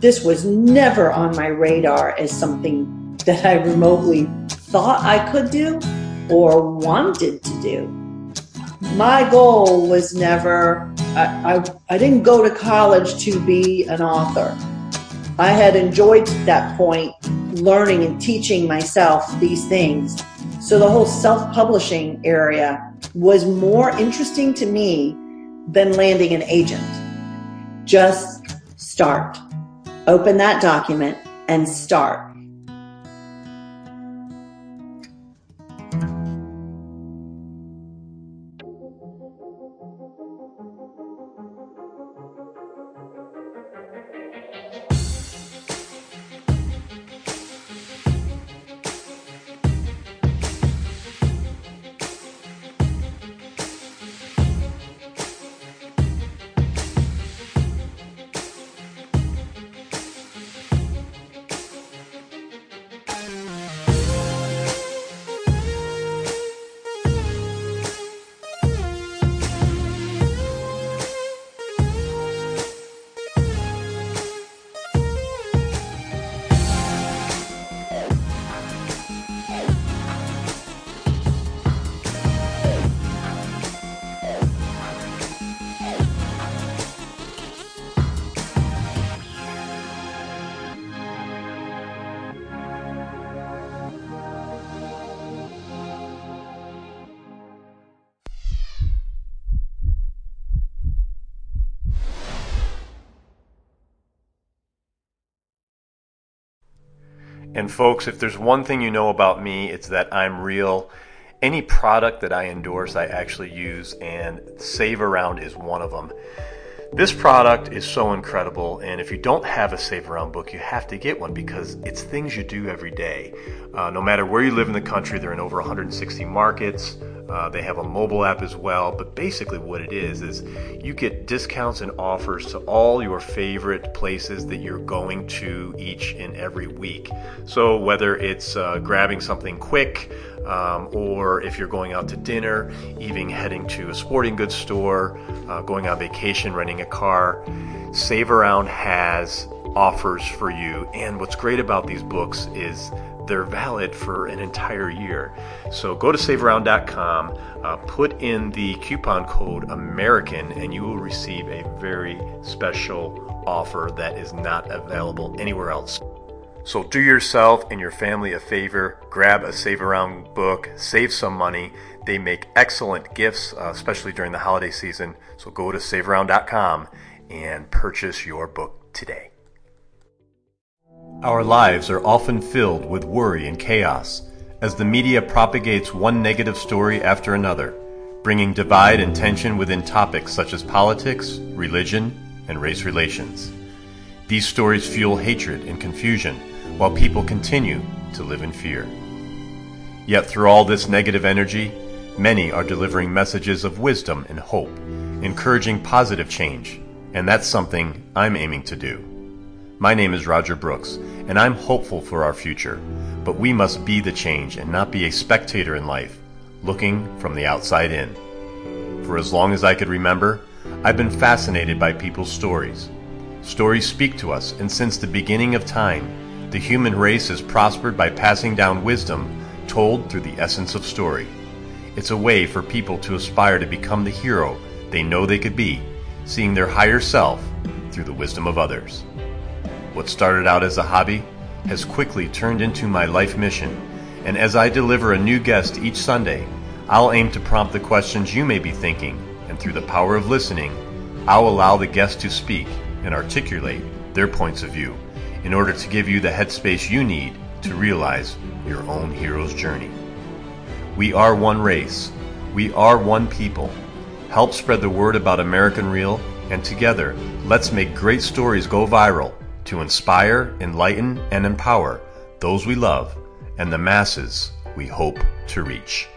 this was never on my radar as something that I remotely thought I could do or wanted to do. My goal was never, I didn't go to college to be an author. I had enjoyed at that point learning and teaching myself these things. So the whole self-publishing area was more interesting to me than landing an agent. Just start. Open that document and start. And folks, if there's one thing you know about me, it's that I'm real. Any product that I endorse, I actually use, and Save Around is one of them. This product is so incredible, and if you don't have a Save Around book, you have to get one because it's things you do every day. No matter where you live in the country, they're in over 160 markets. They have a mobile app as well, but basically what it is you get discounts and offers to all your favorite places that you're going to each and every week. So whether it's grabbing something quick, or if you're going out to dinner, even heading to a sporting goods store, going on vacation, renting a car, Save Around has offers for you. And what's great about these books is they're valid for an entire year. So go to savearound.com, put in the coupon code American, and you will receive a very special offer that is not available anywhere else. So do yourself and your family a favor, grab a Save Around book, save some money. They make excellent gifts, especially during the holiday season. So go to savearound.com and purchase your book today. Our lives are often filled with worry and chaos as the media propagates one negative story after another, bringing divide and tension within topics such as politics, religion, and race relations. These stories fuel hatred and confusion while people continue to live in fear. Yet through all this negative energy, many are delivering messages of wisdom and hope, encouraging positive change, and that's something I'm aiming to do. My name is Roger Brooks, and I'm hopeful for our future, but we must be the change and not be a spectator in life, looking from the outside in. For as long as I could remember, I've been fascinated by people's stories. Stories speak to us, and since the beginning of time, the human race has prospered by passing down wisdom told through the essence of story. It's a way for people to aspire to become the hero they know they could be, seeing their higher self through the wisdom of others. What started out as a hobby has quickly turned into my life mission, and as I deliver a new guest each Sunday, I'll aim to prompt the questions you may be thinking, and through the power of listening, I'll allow the guest to speak and articulate their points of view in order to give you the headspace you need to realize your own hero's journey. We are one race. We are one people. Help spread the word about American Real, and together, let's make great stories go viral to inspire, enlighten, and empower those we love and the masses we hope to reach.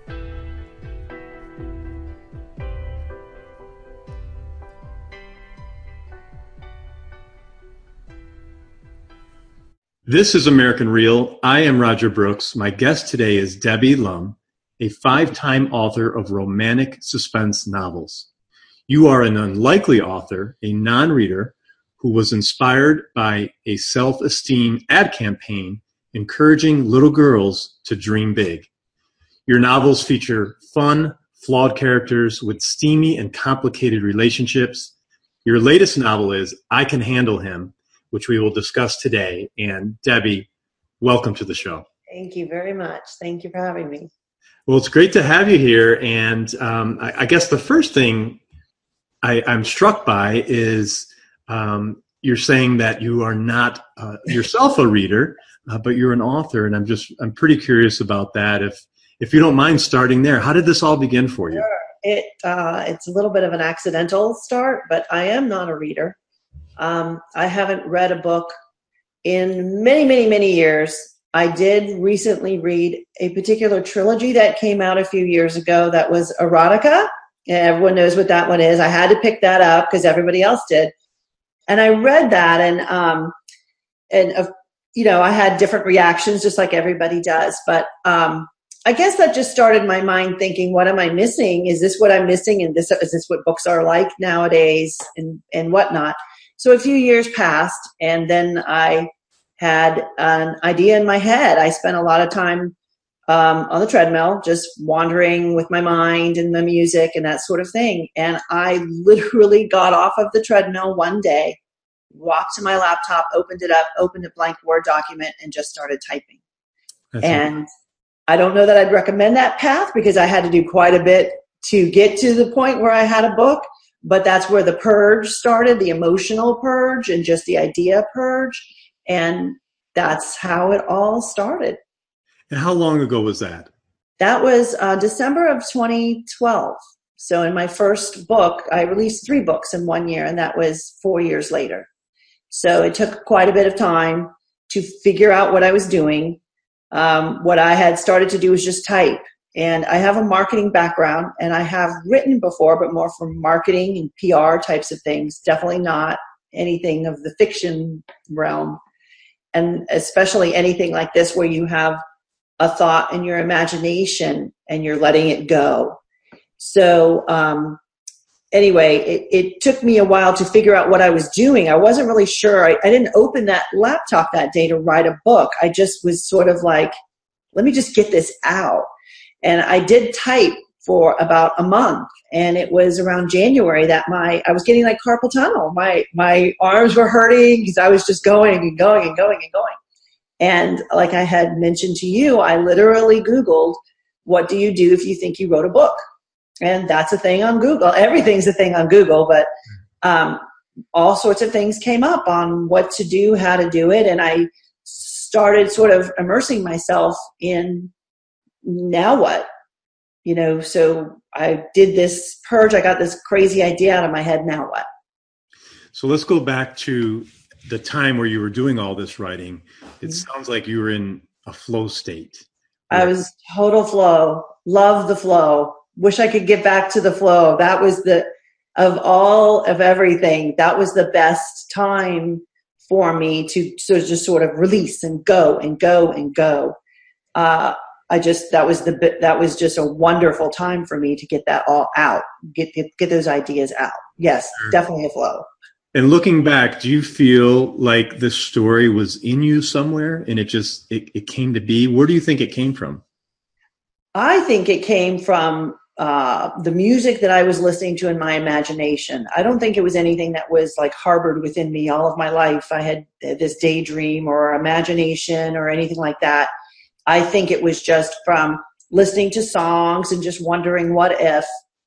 This is American Real. I am Roger Brooks. My guest today is Debbie Lum, a 5-time author of romantic suspense novels. You are an unlikely author, a non-reader, who was inspired by a self-esteem ad campaign encouraging little girls to dream big. Your novels feature fun, flawed characters with steamy and complicated relationships. Your latest novel is I Can Handle Him, which we will discuss today. And Debbie, welcome to the show. Thank you very much. Thank you for having me. Well, it's great to have you here. And I guess the first thing I'm struck by is you're saying that you are not yourself a reader, but you're an author. And I'm pretty curious about that. If you don't mind starting there, how did this all begin for you? Sure. It's a little bit of an accidental start, but I am not a reader. I haven't read a book in many, many, many years. I did recently read a particular trilogy that came out a few years ago that was erotica. Everyone knows what that one is. I had to pick that up because everybody else did. And I read that and I had different reactions just like everybody does. But I guess that just started my mind thinking, what am I missing? Is this what I'm missing? And is this what books are like nowadays and whatnot? So a few years passed, and then I had an idea in my head. I spent a lot of time on the treadmill, just wandering with my mind and the music and that sort of thing. And I literally got off of the treadmill one day, walked to my laptop, opened it up, opened a blank Word document, and just started typing. And I don't know that I'd recommend that path because I had to do quite a bit to get to the point where I had a book, but that's where the purge started, the emotional purge and just the idea purge. And that's how it all started. And how long ago was that? That was December of 2012. So in my first book, I released 3 books in 1 year, and that was 4 years later. So it took quite a bit of time to figure out what I was doing. What I had started to do was just type. And I have a marketing background, and I have written before, but more for marketing and PR types of things, definitely not anything of the fiction realm. And especially anything like this where you have a thought in your imagination and you're letting it go. So anyway, it took me a while to figure out what I was doing. I wasn't really sure. I didn't open that laptop that day to write a book. I just was sort of like, let me just get this out. And I did type for about a month. And it was around January that I was getting like carpal tunnel. My arms were hurting because I was just going and going and going and going. And like I had mentioned to you, I literally Googled, what do you do if you think you wrote a book? And that's a thing on Google. Everything's a thing on Google, but all sorts of things came up on what to do, how to do it. And I started sort of immersing myself in now what? So I did this purge. I got this crazy idea out of my head. Now what? So let's go back to the time where you were doing all this writing. It sounds like you were in a flow state. I was total flow. Love the flow. Wish I could get back to the flow. That was of all of everything, that was the best time for me to just sort of release and go and go and go. That was just a wonderful time for me to get that all out, get those ideas out. Yes, definitely a flow. And looking back, do you feel like this story was in you somewhere and it came to be? Where do you think it came from? I think it came from the music that I was listening to in my imagination. I don't think it was anything that was like harbored within me all of my life. I had this daydream or imagination or anything like that. I think it was just from listening to songs and just wondering what if.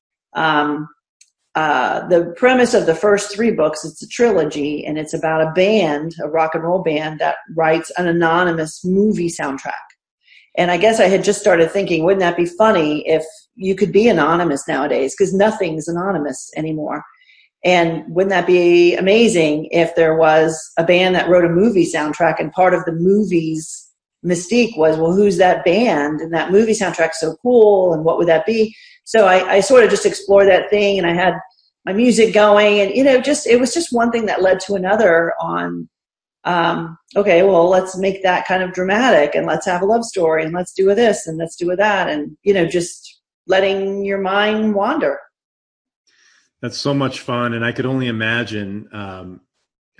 The premise of the first 3 books, it's a trilogy, and it's about a band, a rock and roll band that writes an anonymous movie soundtrack. And I guess I had just started thinking, wouldn't that be funny if you could be anonymous nowadays? Because nothing's anonymous anymore. And wouldn't that be amazing if there was a band that wrote a movie soundtrack and part of the movie's mystique was, well, who's that band? And that movie soundtrack's so cool, and what would that be? So I sort of just explored that thing, and I had my music going, and it was just one thing that led to another on, okay, well, let's make that kind of dramatic, and let's have a love story, and let's do this, and let's do that, and just letting your mind wander. That's so much fun, and I could only imagine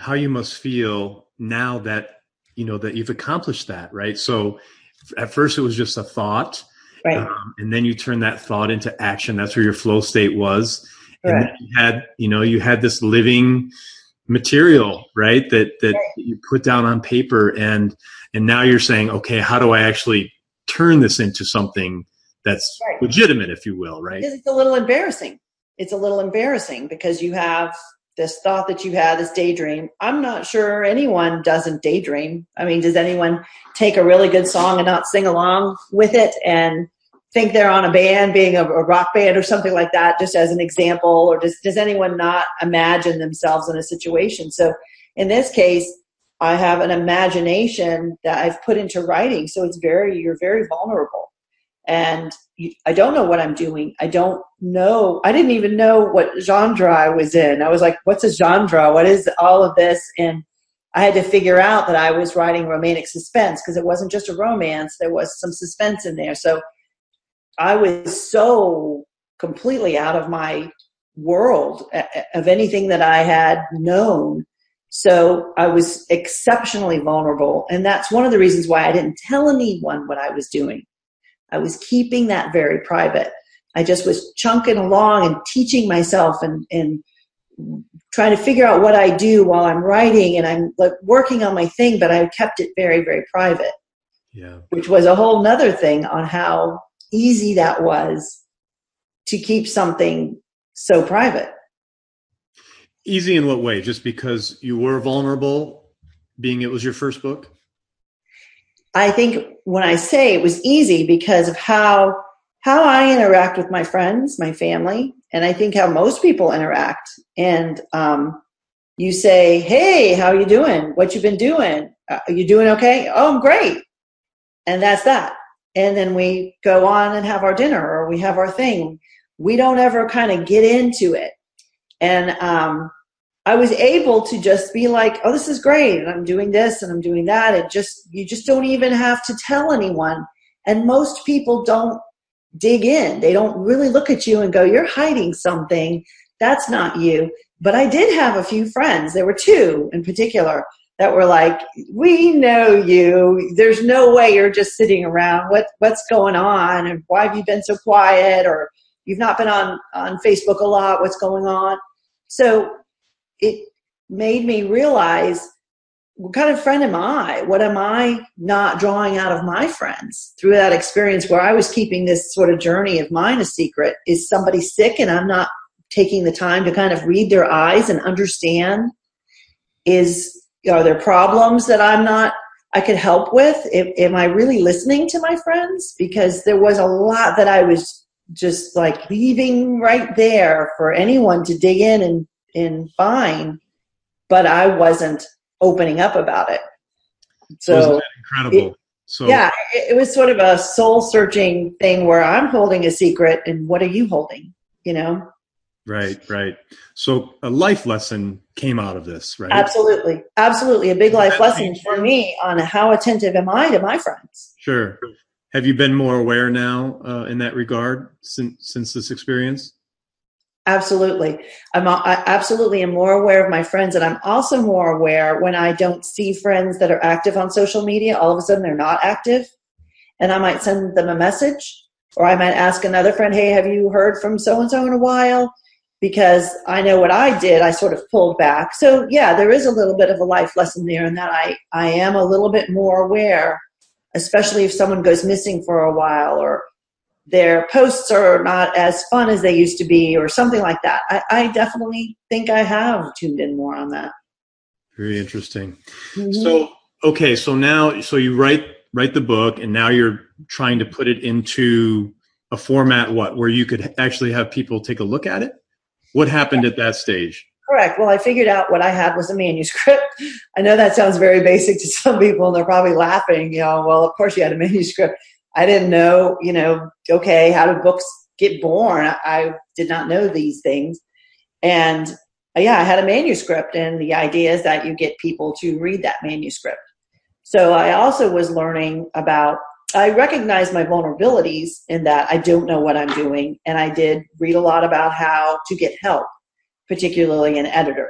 how you must feel now that, that you've accomplished that, right? So at first it was just a thought, Right. And then you turn that thought into action. That's where your flow state was. Correct. And then you had this living material, right? That Right. you put down on paper, and now you're saying, okay, how do I actually turn this into something that's Right. legitimate, if you will, right? Because it's a little embarrassing. It's a little embarrassing because you have this thought that you had, this daydream. I'm not sure anyone doesn't daydream. I mean, does anyone take a really good song and not sing along with it and think they're on a band, being a rock band or something like that, just as an example? Or does anyone not imagine themselves in a situation? So in this case, I have an imagination that I've put into writing. So you're very vulnerable. And I don't know what I'm doing. I don't know. I didn't even know what genre I was in. I was like, what's a genre? What is all of this? And I had to figure out that I was writing romantic suspense, because it wasn't just a romance. There was some suspense in there. So I was so completely out of my world of anything that I had known. So I was exceptionally vulnerable. And that's one of the reasons why I didn't tell anyone what I was doing. I was keeping that very private. I just was chunking along and teaching myself and trying to figure out what I do while I'm writing, and I'm like working on my thing, but I kept it very, very private. Yeah. Which was a whole nother thing on how easy that was to keep something so private. Easy in what way? Just because you were vulnerable, being it was your first book? I think when I say it was easy, because of how I interact with my friends, my family, and I think how most people interact. And you say, hey, how are you doing? What you been doing? Are you doing okay? Oh, I'm great. And that's that. And then we go on and have our dinner, or we have our thing. We don't ever kind of get into it. And I was able to just be like, oh, this is great, and I'm doing this and I'm doing that. You just don't even have to tell anyone. And most people don't dig in. They don't really look at you and go, you're hiding something. That's not you. But I did have a few friends. There were two in particular that were like, we know you. There's no way you're just sitting around. What's going on? And why have you been so quiet? Or you've not been on Facebook a lot. What's going on? So it made me realize, what kind of friend am I? What am I not drawing out of my friends through that experience where I was keeping this sort of journey of mine a secret? Is somebody sick and I'm not taking the time to kind of read their eyes and understand? Are there problems that I could help with? Am I really listening to my friends? Because there was a lot that I was just like leaving right there for anyone to dig in and find, but I wasn't opening up about it. So isn't that incredible? It was sort of a soul searching thing where I'm holding a secret, and what are you holding? Right. So a life lesson came out of this, right? Absolutely. A big life lesson for me on how attentive am I to my friends. Sure. Have you been more aware now in that regard since this experience? Absolutely. I absolutely am more aware of my friends, and I'm also more aware when I don't see friends that are active on social media. All of a sudden they're not active, and I might send them a message, or I might ask another friend, hey, have you heard from so-and-so in a while? Because I know what I did. I sort of pulled back. So yeah, there is a little bit of a life lesson there in that I am a little bit more aware, especially if someone goes missing for a while, or their posts are not as fun as they used to be, or something like that. I definitely think I have tuned in more on that. Very interesting. Mm-hmm. So you write the book, and now you're trying to put it into a format, where you could actually have people take a look at it? What happened at that stage? Correct. Well, I figured out what I had was a manuscript. I know that sounds very basic to some people, and they're probably laughing, well, of course you had a manuscript. I didn't know, okay, how do books get born? I did not know these things. And I had a manuscript, and the idea is that you get people to read that manuscript. So I also was learning I recognize my vulnerabilities in that I don't know what I'm doing. And I did read a lot about how to get help, particularly an editor.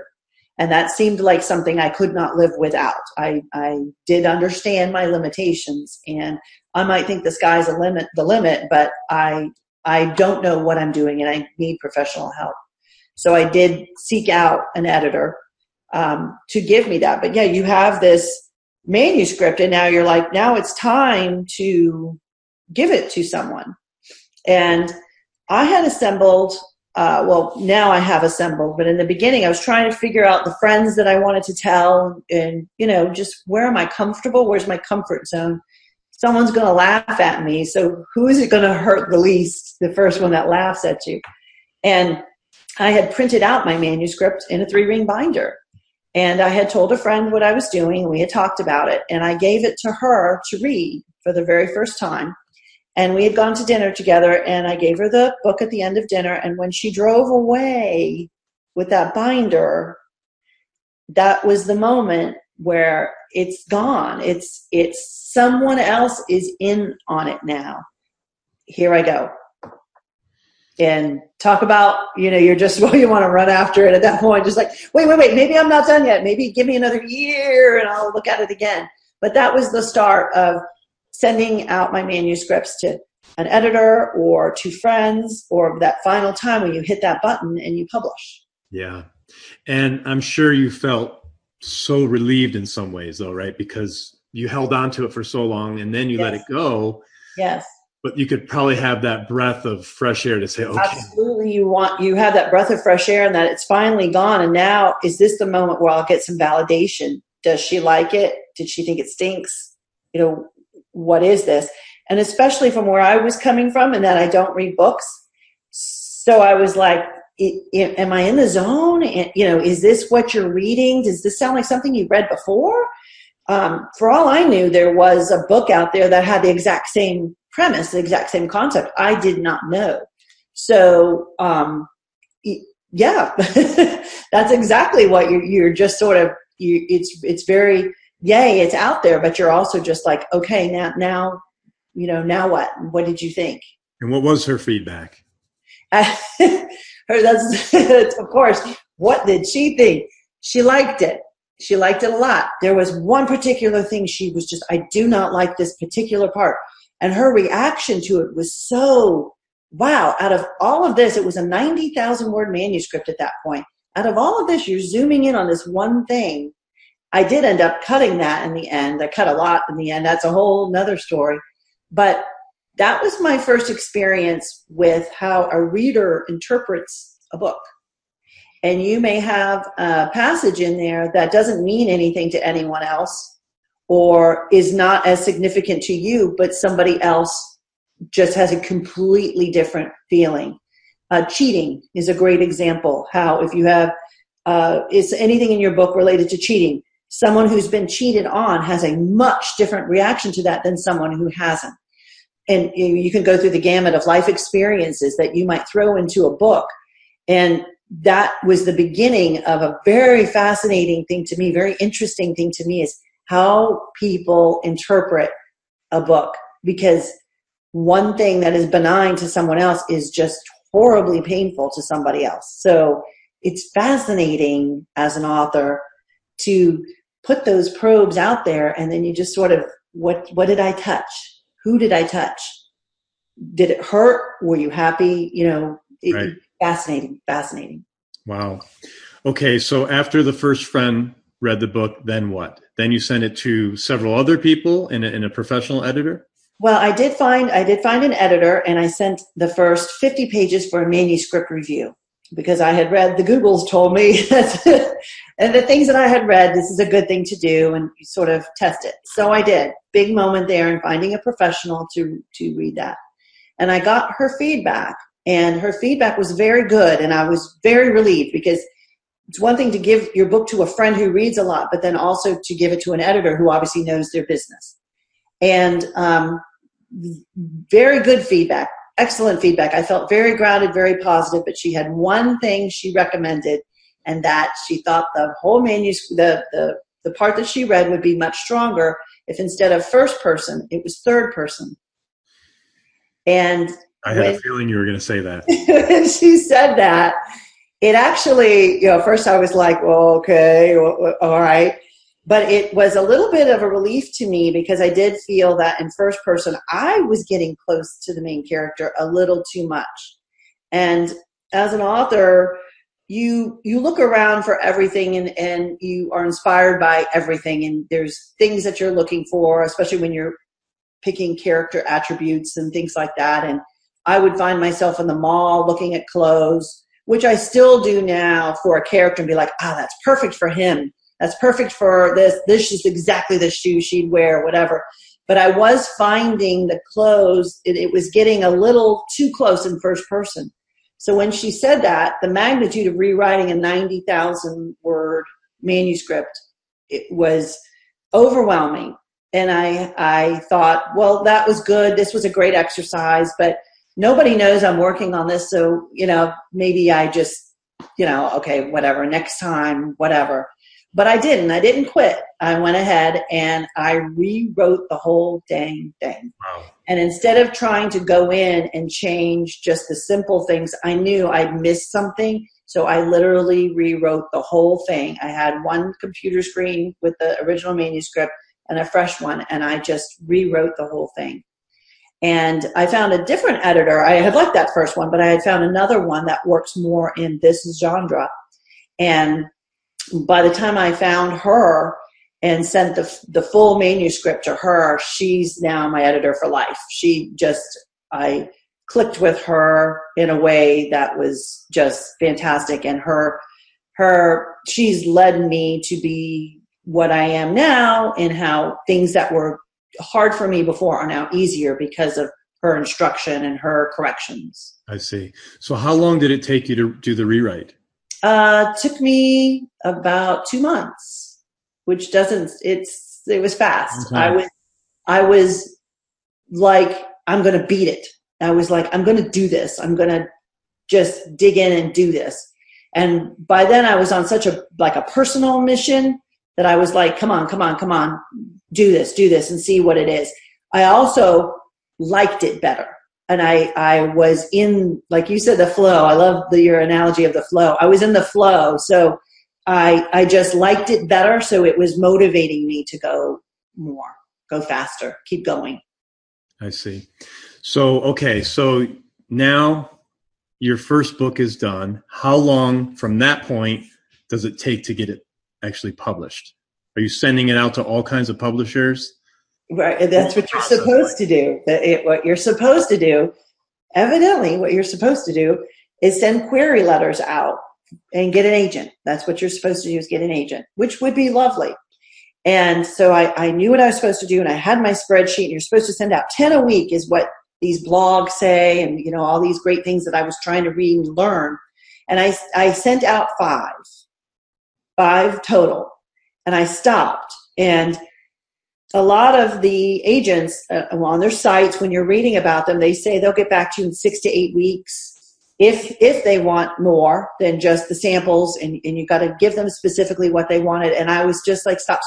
And that seemed like something I could not live without. I did understand my limitations, and I might think the sky's the limit, but I don't know what I'm doing, and I need professional help. So I did seek out an editor to give me that. But yeah, you have this manuscript, and now you're like, now it's time to give it to someone. And I had assembled, now I have assembled, but in the beginning I was trying to figure out the friends that I wanted to tell, and, just where am I comfortable? Where's my comfort zone? Someone's going to laugh at me. So who is it going to hurt the least? The first one that laughs at you. And I had printed out my manuscript in a 3-ring binder. And I had told a friend what I was doing. We had talked about it. And I gave it to her to read for the very first time. And we had gone to dinner together, and I gave her the book at the end of dinner. And when she drove away with that binder, that was the moment where it's gone. It's someone else is in on it now. Here I go. And talk about, you're just, you want to run after it at that point. Just like, wait, maybe I'm not done yet. Maybe give me another year and I'll look at it again. But that was the start of sending out my manuscripts to an editor or to friends, or that final time when you hit that button and you publish. Yeah. And I'm sure you felt so relieved in some ways, though, right? Because you held on to it for so long and then you let it go. Yes. But you could probably have that breath of fresh air to say, okay. Absolutely. You have that breath of fresh air, and that it's finally gone. And now, is this the moment where I'll get some validation? Does she like it? Did she think it stinks? What is this? And especially from where I was coming from, and that I don't read books. So I was like, am I in the zone? And, is this what you're reading? Does this sound like something you read before? For all I knew, there was a book out there that had the exact same premise, the exact same concept. I did not know. So, yeah, that's exactly what you're just sort of, it's very, yay, it's out there, but you're also just like, okay, now, now what? What did you think? And what was her feedback? That's of course, what did she think? She liked it. She liked it a lot. There was one particular thing she was just, I do not like this particular part. And her reaction to it was so, wow, out of all of this, it was a 90,000 word manuscript at that point. Out of all of this, you're zooming in on this one thing. I did end up cutting that in the end. I cut a lot in the end. That's a whole nother story. But that was my first experience with how a reader interprets a book. And you may have a passage in there that doesn't mean anything to anyone else, or is not as significant to you, but somebody else just has a completely different feeling. Cheating is a great example. How if you have, is anything in your book related to cheating, someone who's been cheated on has a much different reaction to that than someone who hasn't. And you can go through the gamut of life experiences that you might throw into a book. And that was the beginning of a very fascinating thing to me, very interesting thing to me, is how people interpret a book. Because one thing that is benign to someone else is just horribly painful to somebody else. So it's fascinating as an author to put those probes out there, and then you just sort of, what did I touch? Who did I touch? Did it hurt? Were you happy? Right. Fascinating. Wow. Okay. So after the first friend read the book, then what? Then you sent it to several other people in a professional editor? Well, I did find an editor, and I sent the first 50 pages for a manuscript review, because I had read, the Googles told me that, and the things that I had read, this is a good thing to do, and sort of test it. So I did. Big moment there in finding a professional to read that. And I got her feedback, and her feedback was very good, and I was very relieved, because it's one thing to give your book to a friend who reads a lot, but then also to give it to an editor who obviously knows their business. And very good feedback, excellent feedback. I felt very grounded, very positive, but she had one thing she recommended, and that she thought the whole manuscript, the part that she read would be much stronger if instead of first person, it was third person. And I had a feeling you were going to say that. When she said that, It actually, first I was like, well, okay, all right. But it was a little bit of a relief to me because I did feel that in first person, I was getting close to the main character a little too much. And as an author, you look around for everything and you are inspired by everything. And there's things that you're looking for, especially when you're picking character attributes and things like that. And I would find myself in the mall looking at clothes, which I still do now for a character and be like, that's perfect for him. That's perfect for this. This is exactly the shoe she'd wear, whatever. But I was finding the clothes, it was getting a little too close in first person. So when she said that, the magnitude of rewriting a 90,000 word manuscript, it was overwhelming. And I thought, well, that was good. This was a great exercise, but nobody knows I'm working on this. So, maybe I just, okay, whatever, next time, whatever. But I didn't quit. I went ahead and I rewrote the whole dang thing. Wow. And instead of trying to go in and change just the simple things, I knew I'd missed something. So I literally rewrote the whole thing. I had one computer screen with the original manuscript and a fresh one, and I just rewrote the whole thing. And I found a different editor. I had liked that first one, but I had found another one that works more in this genre. And by the time I found her and sent the full manuscript to her, she's now my editor for life. I clicked with her in a way that was just fantastic. And she's led me to be what I am now, and how things that were hard for me before are now easier because of her instruction and her corrections. I see. So how long did it take you to do the rewrite? Took me about 2 months, which it was fast. Okay. I was like, I'm going to beat it. I was like, I'm going to do this. I'm going to just dig in and do this. And by then I was on such a personal mission that I was like, come on, do this and see what it is. I also liked it better. And I was in, like you said, the flow. I love your analogy of the flow. I was in the flow. So I just liked it better. So it was motivating me to go more, go faster, keep going. I see. So, okay. So now your first book is done. How long from that point does it take to get it actually published? Are you sending it out to all kinds of publishers? Right. That's what you're supposed to do. What you're supposed to do, evidently, what you're supposed to do is send query letters out and get an agent. That's what you're supposed to do, is get an agent, which would be lovely. And so I knew what I was supposed to do, and I had my spreadsheet, and you're supposed to send out 10 a week is what these blogs say, and all these great things that I was trying to read and learn. And I sent out five total, and I stopped. And a lot of the agents on their sites, when you're reading about them, they say they'll get back to you in 6 to 8 weeks if they want more than just the samples, and you got to give them specifically what they wanted. And I was just like, stop.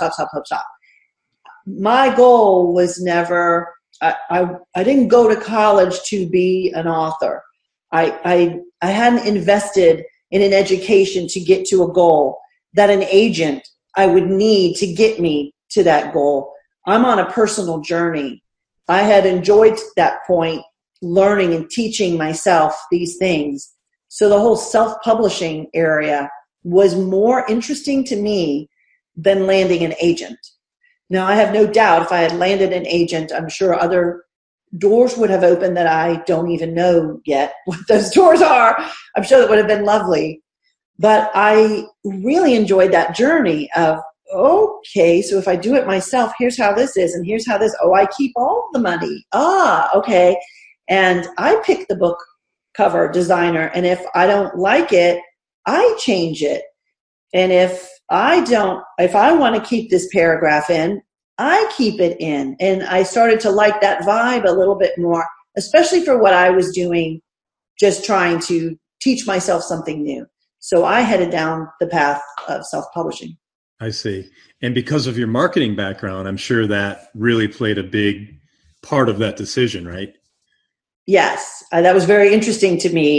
My goal was never, I didn't go to college to be an author. I hadn't invested in an education to get to a goal that an agent I would need to get me to that goal. I'm on a personal journey. I had enjoyed that point, learning and teaching myself these things. So the whole self-publishing area was more interesting to me than landing an agent. Now, I have no doubt if I had landed an agent, I'm sure other doors would have opened that I don't even know yet what those doors are. I'm sure that would have been lovely. But I really enjoyed that journey of, okay, so if I do it myself, here's how this is, and here's how this, I keep all the money. Okay. And I pick the book cover designer, and if I don't like it, I change it. And if I want to keep this paragraph in, I keep it in. And I started to like that vibe a little bit more, especially for what I was doing, just trying to teach myself something new. So I headed down the path of self-publishing. I see. And because of your marketing background, I'm sure that really played a big part of that decision, right? Yes. That was very interesting to me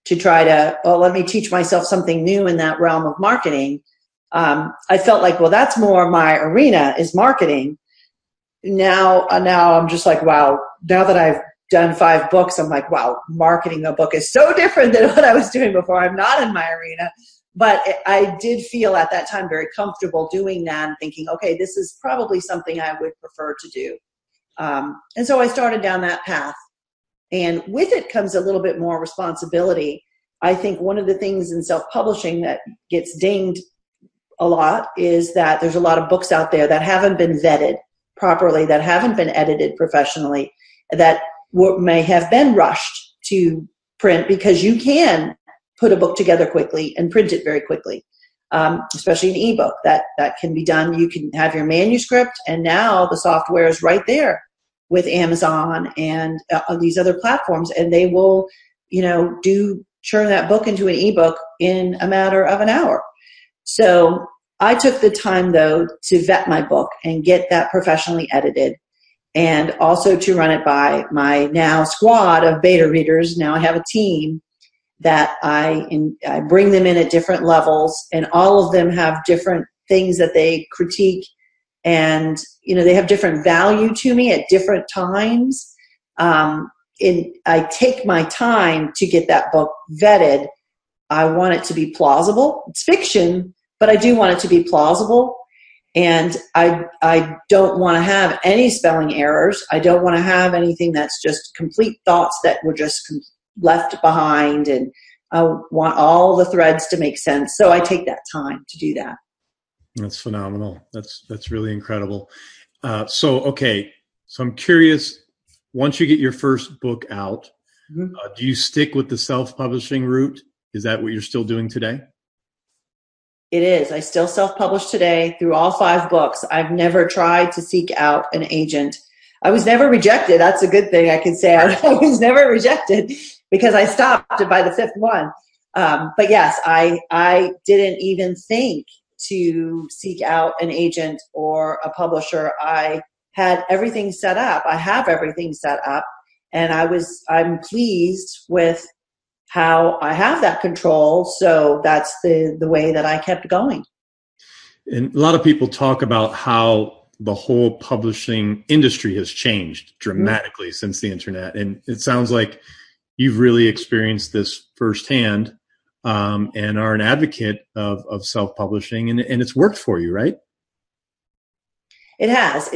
to try to, let me teach myself something new in that realm of marketing. I felt like, well, that's more my arena, is marketing. Now I'm just like, wow, now that I've done 5 books, I'm like, wow, marketing a book is so different than what I was doing before. I'm not in my arena. But I did feel at that time very comfortable doing that and thinking, okay, this is probably something I would prefer to do. And so I started down that path. And with it comes a little bit more responsibility. I think one of the things in self-publishing that gets dinged a lot is that there's a lot of books out there that haven't been vetted properly, that haven't been edited professionally, that may have been rushed to print, because you can put a book together quickly and print it very quickly, especially an ebook. That can be done. You can have your manuscript, and now the software is right there with Amazon and these other platforms, and they will, churn that book into an ebook in a matter of an hour. So I took the time, though, to vet my book and get that professionally edited, and also to run it by my now squad of beta readers. Now I have a team that I bring them in at different levels, and all of them have different things that they critique, and they have different value to me at different times. I take my time to get that book vetted. I want it to be plausible. It's fiction, but I do want it to be plausible. And I don't want to have any spelling errors. I don't want to have anything that's just complete thoughts that were just left behind. And I want all the threads to make sense. So I take that time to do that. That's phenomenal. That's really incredible. So I'm curious, once you get your first book out, do you stick with the self-publishing route? Is that what you're still doing today? It is. I still self-publish today through all 5 books. I've never tried to seek out an agent. I was never rejected. That's a good thing I can say. I was never rejected because I stopped by the 5th one. But yes, I didn't even think to seek out an agent or a publisher. I had everything set up. I have everything set up, and I'm pleased with how I have that control. So that's the way that I kept going. And a lot of people talk about how the whole publishing industry has changed dramatically since the internet. And it sounds like you've really experienced this firsthand, and are an advocate of self-publishing, and it's worked for you, right? It has.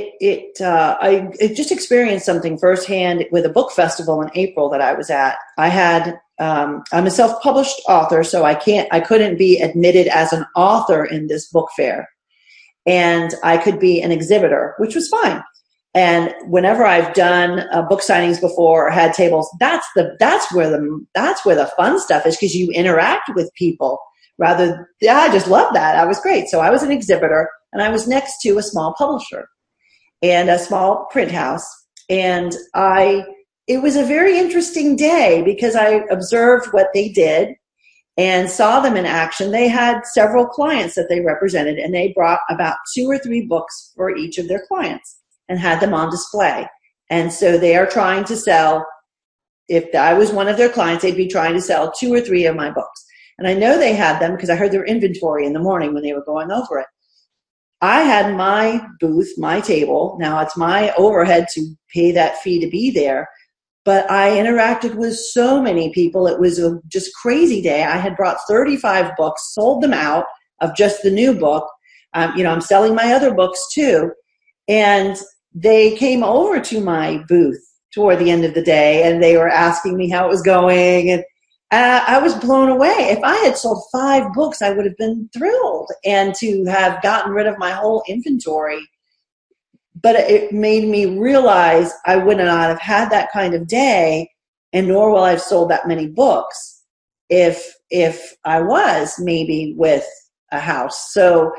I just experienced something firsthand with a book festival in April that I was at. I'm a self-published author, so I couldn't be admitted as an author in this book fair, and I could be an exhibitor, which was fine. And whenever I've done book signings before or had tables, that's where the fun stuff is, because you interact with people. I just love that. I was great. So I was an exhibitor, and I was next to a small publisher and a small print house. And it was a very interesting day because I observed what they did and saw them in action. They had several clients that they represented, and they brought about 2 or 3 books for each of their clients and had them on display. And so they are trying to sell, if I was one of their clients, they'd be trying to sell 2 or 3 of my books. And I know they had them because I heard their inventory in the morning when they were going over it. I had my booth, my table. Now it's my overhead to pay that fee to be there. But I interacted with so many people. It was a just crazy day. I had brought 35 books, sold them out of just the new book. I'm selling my other books too. And they came over to my booth toward the end of the day, and they were asking me how it was going. And I was blown away. If I had sold 5 books, I would have been thrilled, and to have gotten rid of my whole inventory. But it made me realize I would not have had that kind of day, and nor will I have sold that many books if I was maybe with a house. So,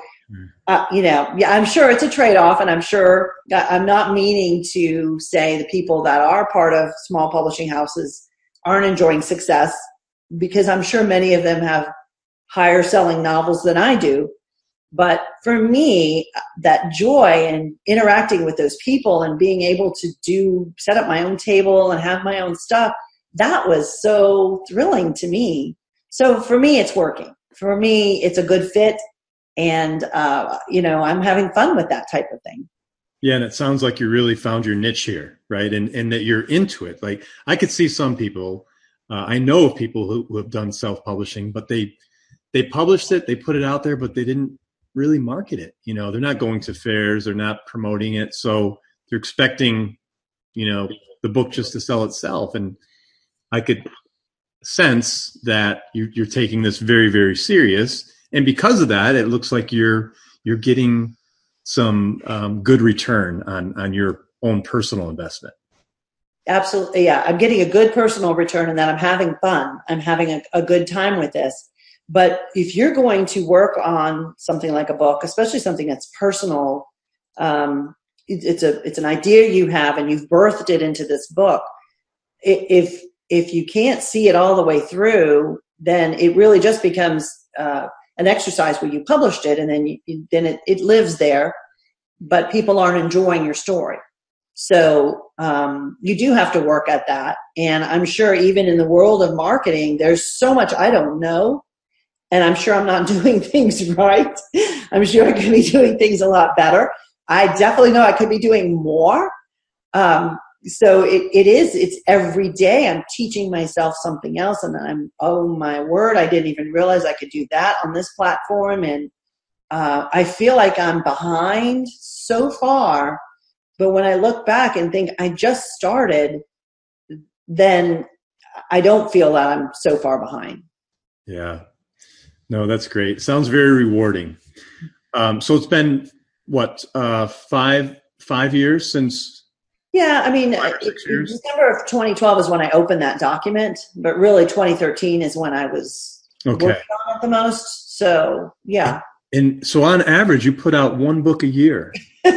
I'm sure it's a trade-off, and I'm sure I'm not meaning to say the people that are part of small publishing houses aren't enjoying success, because I'm sure many of them have higher selling novels than I do. But for me, that joy in interacting with those people and being able to set up my own table and have my own stuff, that was so thrilling to me. So for me, it's working. For me, it's a good fit. And, I'm having fun with that type of thing. Yeah, and it sounds like you really found your niche here, right? And that you're into it. Like, I could see some people, I know of people who have done self-publishing, but they published it, they put it out there, but they didn't really market it. They're not going to fairs, they're not promoting it. So they're expecting, the book just to sell itself. And I could sense that you're taking this very, very serious. And because of that, it looks like you're getting some good return on your own personal investment. Absolutely. Yeah. I'm getting a good personal return, and that I'm having fun. I'm having a good time with this. But if you're going to work on something like a book, especially something that's personal, it's an idea you have and you've birthed it into this book. If you can't see it all the way through, then it really just becomes an exercise where you published it, and then it lives there, but people aren't enjoying your story. So you do have to work at that. And I'm sure even in the world of marketing, there's so much I don't know. And I'm sure I'm not doing things right. I'm sure I could be doing things a lot better. I definitely know I could be doing more. So it's every day I'm teaching myself something else, and oh my word, I didn't even realize I could do that on this platform. And I feel like I'm behind so far, but when I look back and think I just started, then I don't feel that I'm so far behind. Yeah. No, that's great. Sounds very rewarding. So it's been what, 5 years since? Yeah, I mean, 5 or 6 years. December of 2012 is when I opened that document, but really 2013 is when I was working on it the most. So, yeah. And so on average, you put out 1 book a year.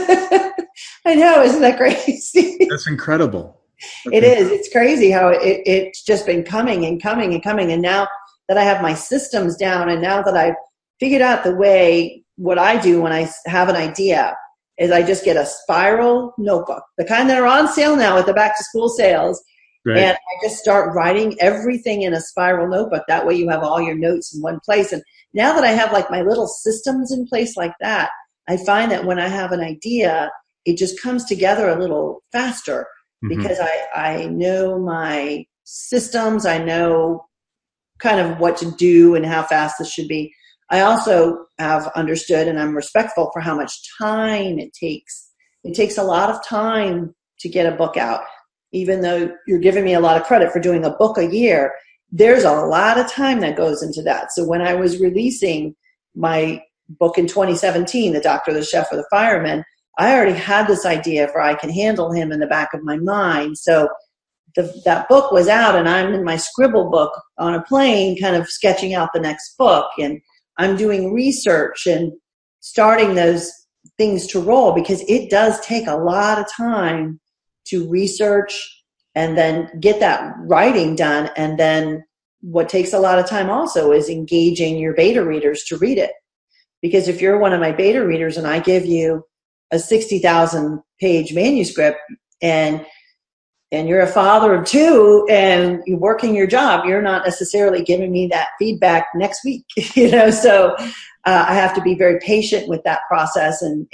I know, isn't that crazy? That's incredible. It is. It's crazy how it's just been coming and coming and coming. And now that I have my systems down, and now that I've figured out what I do when I have an idea is I just get a spiral notebook, the kind that are on sale now at the back to school sales. Right. And I just start writing everything in a spiral notebook. That way you have all your notes in one place. And now that I have like my little systems in place like that, I find that when I have an idea, it just comes together a little faster because I know my systems. I know kind of what to do and how fast this should be. I also have understood, and I'm respectful for how much time it takes. It takes a lot of time to get a book out. Even though you're giving me a lot of credit for doing a book a year, there's a lot of time that goes into that. So when I was releasing my book in 2017, The Doctor, the Chef, or the Fireman, I already had this idea for I can handle him in the back of my mind. So that book was out, and I'm in my scribble book on a plane kind of sketching out the next book, and I'm doing research and starting those things to roll, because it does take a lot of time to research and then get that writing done. And then what takes a lot of time also is engaging your beta readers to read it. Because if you're one of my beta readers and I give you a 60,000 page manuscript and you're a father of 2 and you're working your job, you're not necessarily giving me that feedback next week, so I have to be very patient with that process, and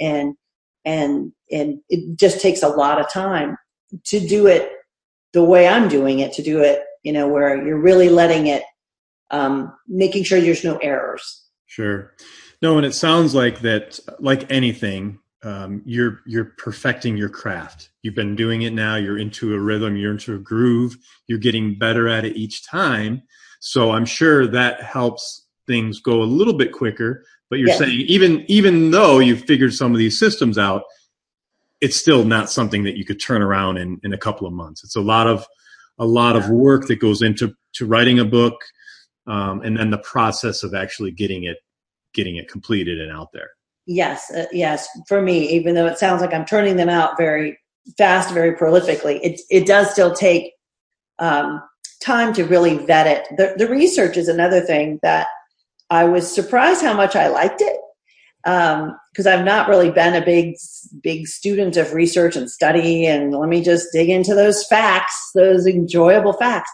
it just takes a lot of time to do it the way I'm doing it, to do it, where you're really letting it, making sure there's no errors. Sure. No, and it sounds like that, like anything, you're perfecting your craft. You've been doing it now. You're into a rhythm. You're into a groove. You're getting better at it each time. So I'm sure that helps things go a little bit quicker. But you're saying even though you've figured some of these systems out, it's still not something that you could turn around in a couple of months. It's a lot of work that goes into writing a book, and then the process of actually getting it completed and out there. Yes. For me, even though it sounds like I'm turning them out very fast, very prolifically, it does still take time to really vet it. The research is another thing that I was surprised how much I liked it, because I've not really been a big student of research and study, and let me just dig into those facts, those enjoyable facts.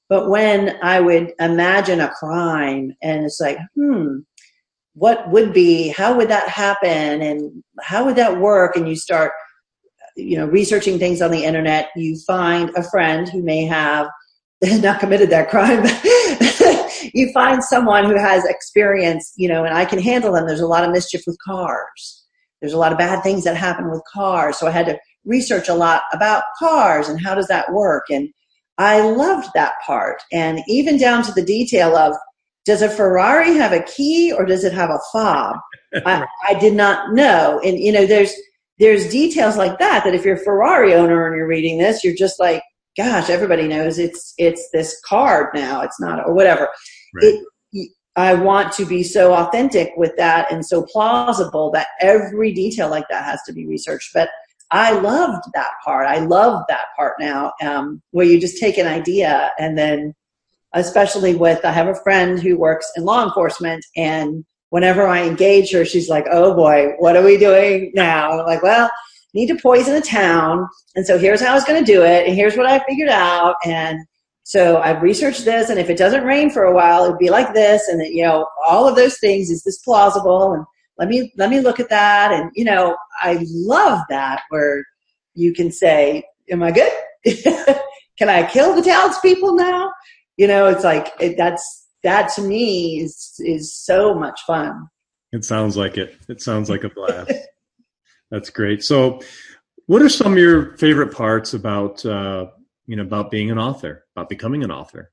But when I would imagine a crime and it's like, what would be, how would that happen? And how would that work? And you start, researching things on the internet, you find a friend who may have not committed that crime. You find someone who has experience, and I can handle them. There's a lot of mischief with cars. There's a lot of bad things that happen with cars. So I had to research a lot about cars and how does that work. And I loved that part. And even down to the detail of, does a Ferrari have a key or does it have a fob? I did not know. And, there's details like that if you're a Ferrari owner and you're reading this, you're just like, gosh, everybody knows it's this card now. It's not, or whatever. Right. I want to be so authentic with that and so plausible that every detail like that has to be researched. But I loved that part. I love that part now, where you just take an idea and then, especially I have a friend who works in law enforcement, and whenever I engage her, she's like, oh boy, what are we doing now? I'm like, well, need to poison a town. And so here's how I was going to do it. And here's what I figured out. And so I've researched this. And if it doesn't rain for a while, it'd be like this. And all of those things, is this plausible? And let me look at that. And, I love that where you can say, am I good? Can I kill the townspeople now? It's like, that to me is so much fun. It sounds like it. It sounds like a blast. That's great. So what are some of your favorite parts about, about being an author, about becoming an author?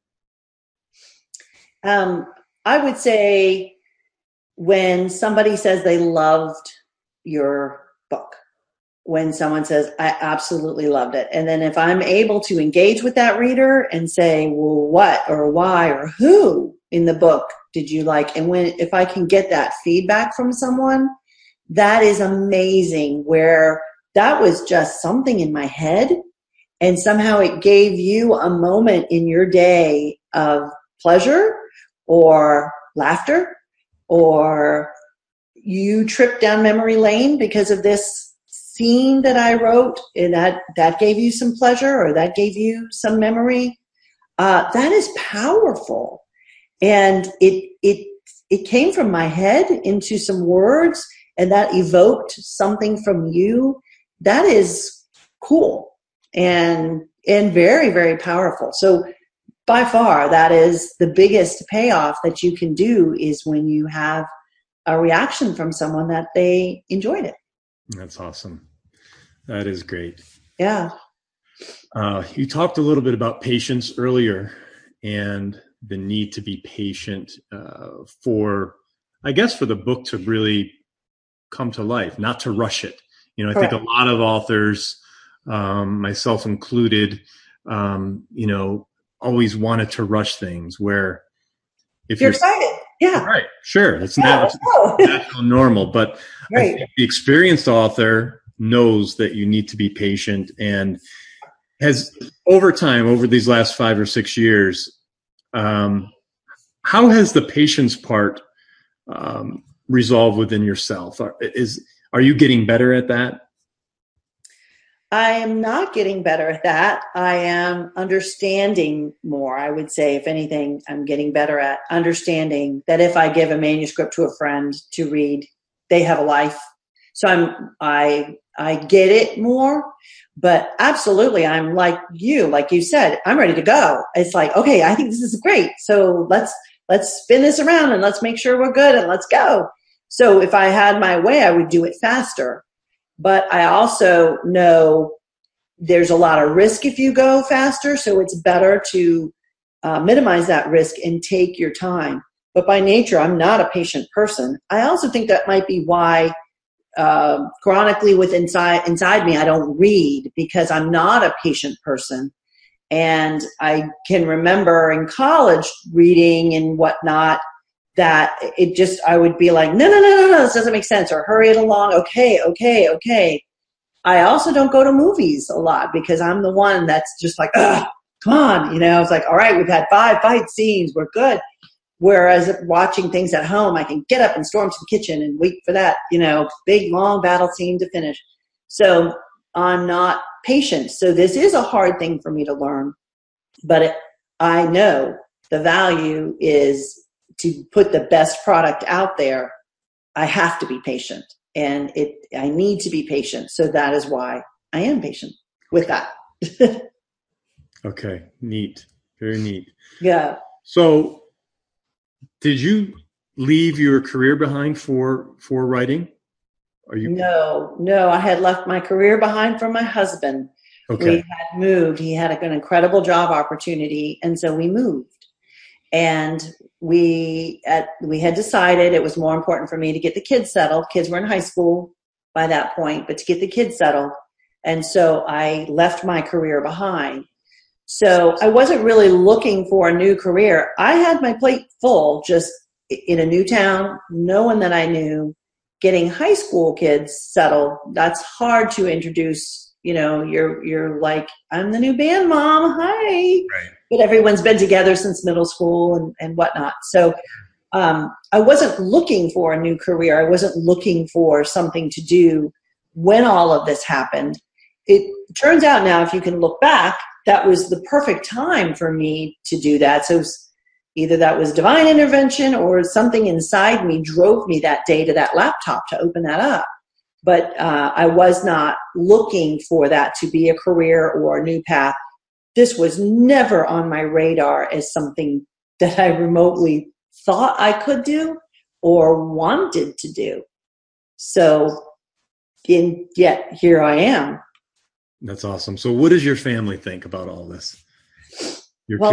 I would say when somebody says they loved your book, when someone says, I absolutely loved it. And then if I'm able to engage with that reader and say, well, what or why or who in the book did you like? And if I can get that feedback from someone, that is amazing, where that was just something in my head and somehow it gave you a moment in your day of pleasure or laughter, or you tripped down memory lane because of this scene that I wrote, and that gave you some pleasure or that gave you some memory. That is powerful. And it came from my head into some words, and that evoked something from you. That is cool and very, very powerful. So by far, that is the biggest payoff that you can do, is when you have a reaction from someone that they enjoyed it. That's awesome. That is great. Yeah. You talked a little bit about patience earlier and the need to be patient for the book to really come to life, not to rush it. I Correct. think a lot of authors, myself included, always wanted to rush things, where if you're excited. Yeah. Right. Sure. It's natural, normal, but right. I think the experienced author knows that you need to be patient, and has over time, over these last 5 or 6 years, how has the patience part resolved within yourself? Are you getting better at that? I am not getting better at that. I am understanding more. I would say, if anything, I'm getting better at understanding that if I give a manuscript to a friend to read, they have a life. So I get it more, but absolutely, I'm like you said, I'm ready to go. It's like, okay, I think this is great. So let's spin this around and let's make sure we're good and let's go. So if I had my way, I would do it faster. But I also know there's a lot of risk if you go faster, so it's better to minimize that risk and take your time. But by nature, I'm not a patient person. I also think that might be why chronically inside me, I don't read, because I'm not a patient person. And I can remember in college reading and whatnot, that I would be like, no, this doesn't make sense, or hurry it along. Okay. I also don't go to movies a lot because I'm the one that's just like, come on, it's like, all right, we've had 5 fight scenes, we're good. Whereas watching things at home, I can get up and storm to the kitchen and wait for that, big, long battle scene to finish. So I'm not patient. So this is a hard thing for me to learn, but I know the value is to put the best product out there. I have to be patient, and I need to be patient. So that is why I am patient with that. Okay. Neat. Very neat. Yeah. So did you leave your career behind for writing? No, I had left my career behind for my husband. We Okay. had moved. He had an incredible job opportunity, and so we moved. And we had decided it was more important for me to get the kids settled. Kids were in high school by that point, but to get the kids settled. And so I left my career behind. So I wasn't really looking for a new career. I had my plate full, just in a new town, no one that I knew, getting high school kids settled. That's hard to introduce. You're like, I'm the new band mom. Hi. Right. But everyone's been together since middle school and whatnot. So I wasn't looking for a new career. I wasn't looking for something to do when all of this happened. It turns out now, if you can look back, that was the perfect time for me to do that. So either that was divine intervention or something inside me drove me that day to that laptop to open that up. But I was not looking for that to be a career or a new path. This was never on my radar as something that I remotely thought I could do or wanted to do. So, yet here I am. That's awesome. So what does your family think about all this? Well,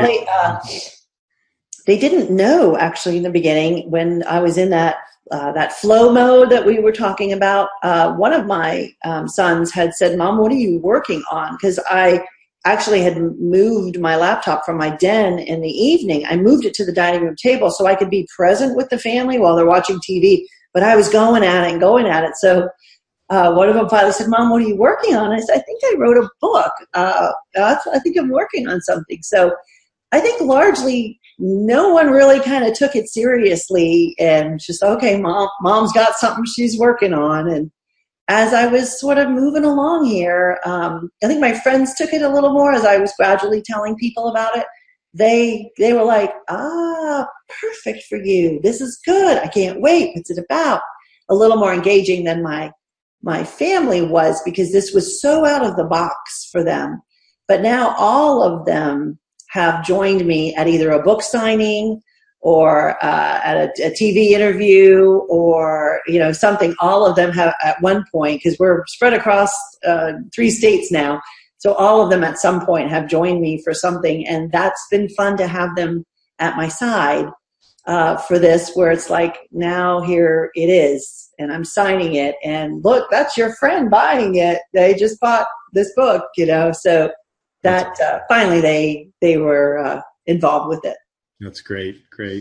they didn't know actually in the beginning when I was in that flow mode that we were talking about. One of my sons had said, "Mom, what are you working on?" Because I actually had moved my laptop from my den in the evening. I moved it to the dining room table so I could be present with the family while they're watching TV. But I was going at it. So one of them finally said, "Mom, what are you working on?" I said, "I think I wrote a book. I think I'm working on something." So I think largely no one really kind of took it seriously and just, okay, mom's got something she's working on. And as I was sort of moving along here, I think my friends took it a little more as I was gradually telling people about it. They were like, perfect for you. This is good. I can't wait. What's it about? A little more engaging than my family was, because this was so out of the box for them. But now all of them have joined me at either a book signing or at a TV interview or, something. All of them have at one point, because we're spread across 3 states now. So all of them at some point have joined me for something. And that's been fun to have them at my side for this, where it's like, now here it is and I'm signing it. And look, that's your friend buying it. They just bought this book, so that finally they were involved with it. That's great.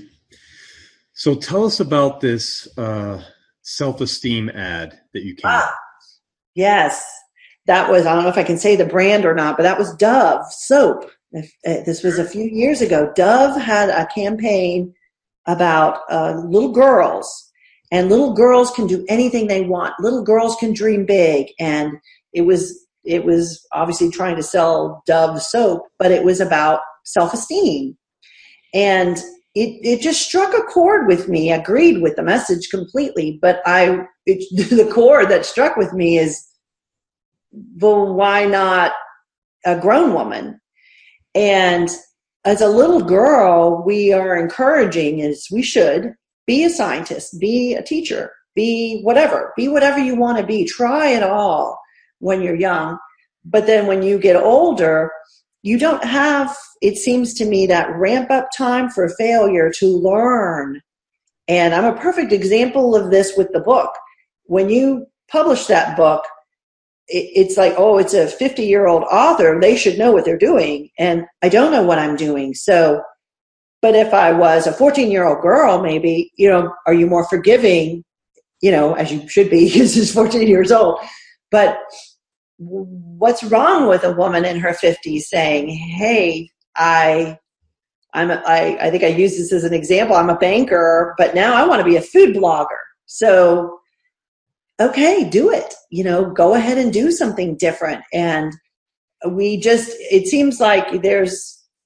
So tell us about this self-esteem ad that you came up. Yes, that was, I don't know if I can say the brand or not, but that was Dove soap. This was a few years ago. Dove had a campaign about little girls, and little girls can do anything they want. Little girls can dream big, and it was obviously trying to sell Dove soap, but it was about self-esteem. And it just struck a chord with me. I agreed with the message completely, but the chord that struck with me is, well, why not a grown woman? And as a little girl, we are encouraging, as we should, be a scientist, be a teacher, be whatever you want to be. Try it all when you're young. But then when you get older, you don't have, it seems to me, that ramp up time for failure to learn. And I'm a perfect example of this with the book. When you publish that book, it's like, oh, it's a 50-year-old author. They should know what they're doing. And I don't know what I'm doing. So, but if I was a 14-year-old girl, maybe, are you more forgiving, as you should be, because she's 14 years old. But what's wrong with a woman in her 50s saying, hey, I think I use this as an example. I'm a banker, but now I want to be a food blogger. So, okay, do it. Go ahead and do something different. And it seems like there's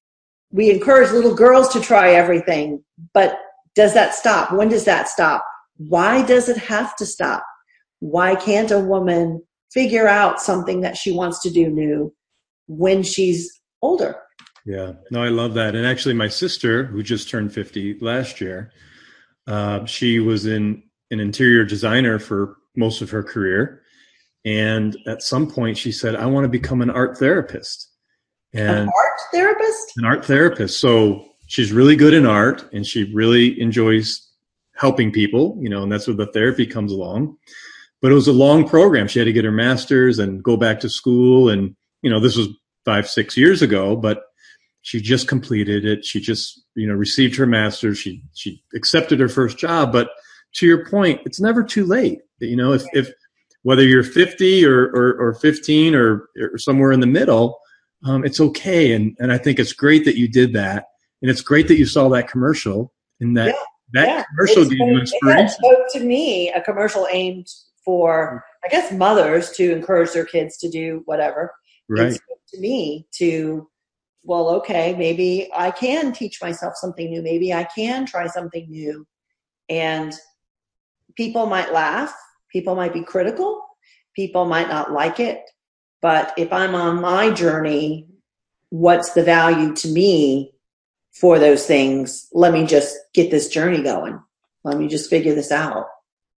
we encourage little girls to try everything, but does that stop? When does that stop? Why does it have to stop? Why can't a woman figure out something that she wants to do new when she's older? Yeah, no, I love that. And actually my sister, who just turned 50 last year, she was an interior designer for most of her career. And at some point she said, I want to become an art therapist. And an art therapist? An art therapist. So she's really good in art and she really enjoys helping people, and that's where the therapy comes along. But it was a long program. She had to get her master's and go back to school. And, this was 5-6 years ago, but she just completed it. She just, received her master's. She accepted her first job. But to your point, it's never too late. If whether you're 50 or 15 or somewhere in the middle, it's okay. And I think it's great that you did that. And it's great that you saw that commercial and that commercial gave you inspiration. So to me, a commercial aimed for, I guess, mothers to encourage their kids to do whatever. Right. It's to me to, well, okay, maybe I can teach myself something new. Maybe I can try something new. And people might laugh. People might be critical. People might not like it. But if I'm on my journey, what's the value to me for those things? Let me just get this journey going. Let me just figure this out,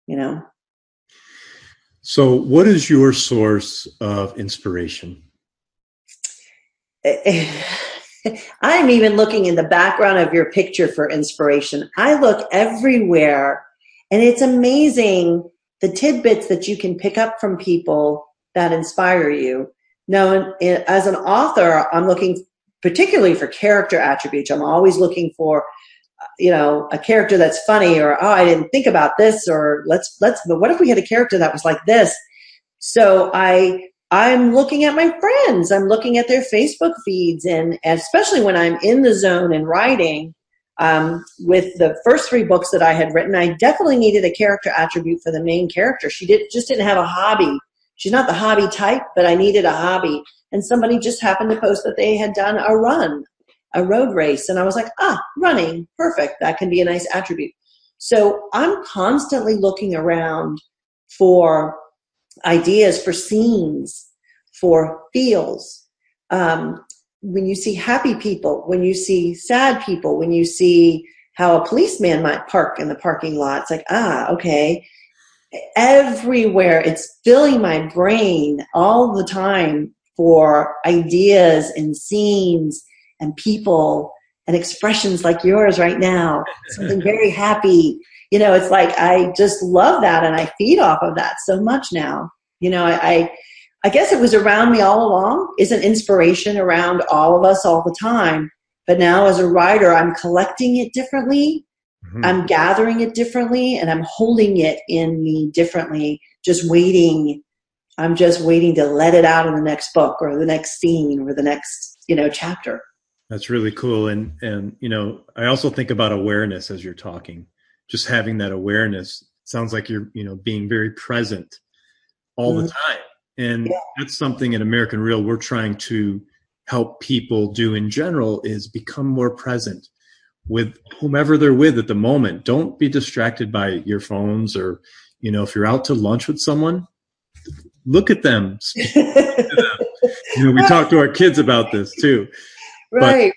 So what is your source of inspiration? I'm even looking in the background of your picture for inspiration. I look everywhere, and it's amazing the tidbits that you can pick up from people that inspire you. Now, as an author, I'm looking particularly for character attributes. I'm always looking for, a character that's funny, or, oh, I didn't think about this, or but what if we had a character that was like this? So I'm looking at my friends. I'm looking at their Facebook feeds, and especially when I'm in the zone and writing, with the first 3 books that I had written, I definitely needed a character attribute for the main character. She just didn't have a hobby. She's not the hobby type, but I needed a hobby. And somebody just happened to post that they had done a road race. And I was like, running, perfect. That can be a nice attribute. So I'm constantly looking around for ideas, for scenes, for feels. When you see happy people, when you see sad people, when you see how a policeman might park in the parking lot, it's like, okay. Everywhere, it's filling my brain all the time for ideas and scenes and people and expressions like yours right now. Something very happy. It's like I just love that, and I feed off of that so much now. I guess it was around me all along. Is an inspiration around all of us all the time. But now as a writer, I'm collecting it differently. Mm-hmm. I'm gathering it differently, and I'm holding it in me differently, just waiting. I'm just waiting to let it out in the next book or the next scene or the next, chapter. That's really cool. And I also think about awareness as you're talking, just having that awareness. Sounds like you're, being very present all the time. And that's something in American Real we're trying to help people do in general, is become more present with whomever they're with at the moment. Don't be distracted by your phones, or, if you're out to lunch with someone, look at them. Speak to them. We talk to our kids about this too. Right.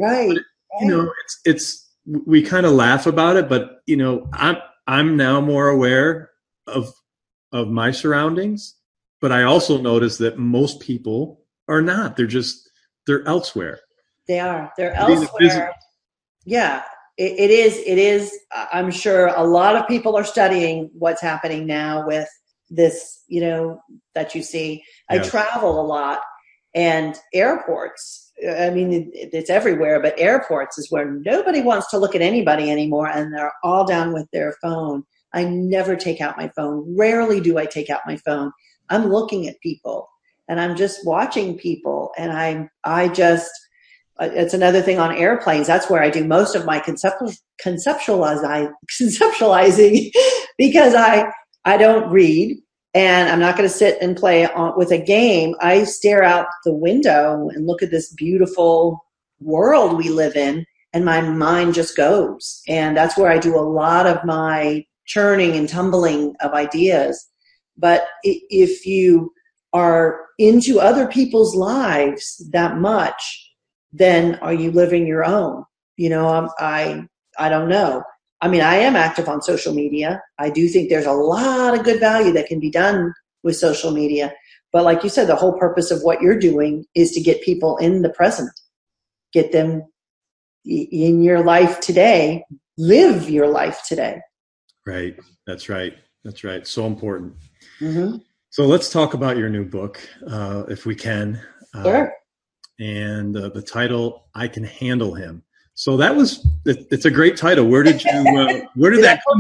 It's we kind of laugh about it, but I'm now more aware of my surroundings, but I also notice that most people are not. They're elsewhere. They're elsewhere. Yeah, it is. I'm sure a lot of people are studying what's happening now with this, that you see. I travel a lot, and airports, it's everywhere, but airports is where nobody wants to look at anybody anymore, and they're all down with their phone. I never take out my phone. Rarely do I take out my phone. I'm looking at people, and I'm just watching people, and it's another thing on airplanes. That's where I do most of my conceptualizing because I don't read, and I'm not going to sit and play with a game. I stare out the window and look at this beautiful world we live in, and my mind just goes. And that's where I do a lot of my churning and tumbling of ideas. But if you are into other people's lives that much, then are you living your own? You know, I don't know. I mean, I am active on social media. I do think there's a lot of good value that can be done with social media. But like you said, the whole purpose of what you're doing is to get people in the present, get them in your life today, live your life today. Right. That's right. That's right. So important. Mm-hmm. So let's talk about your new book, if we can. Sure. And the title, I Can Handle Him. So it's a great title. Where did that come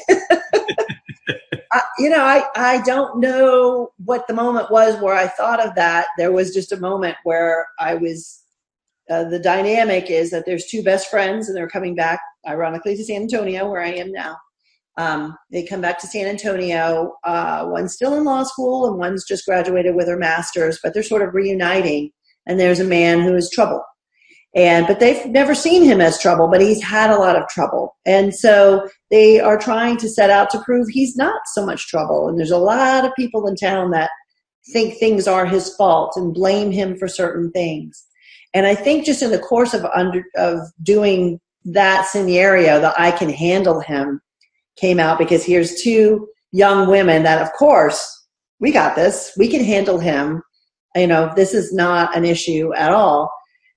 from? I don't know what the moment was where I thought of that. There was just a moment where I was, the dynamic is that there's two best friends and they're coming back, ironically, to San Antonio, where I am now. They come back to San Antonio. One's still in law school and one's just graduated with her master's, but they're sort of reuniting. And there's a man who is trouble. But they've never seen him as trouble, but he's had a lot of trouble. And so they are trying to set out to prove he's not so much trouble. And there's a lot of people in town that think things are his fault and blame him for certain things. And I think just in the course of doing that scenario, the I Can Handle Him came out because here's two young women that, of course, we got this. We can handle him. You know, this is not an issue at all.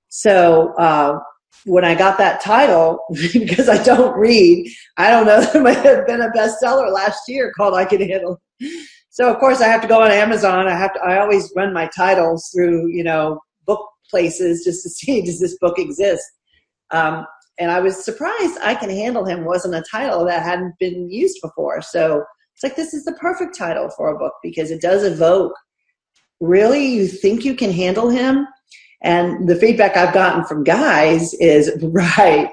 So when I got that title, because I don't read, I don't know, there might have been a bestseller last year called I Can Handle. So, of course, I have to go on Amazon. I always run my titles through, book places just to see, does this book exist? And I was surprised I Can Handle Him wasn't a title that hadn't been used before. So it's like, this is the perfect title for a book because it does evoke, really, you think you can handle him? And the feedback I've gotten from guys is, right,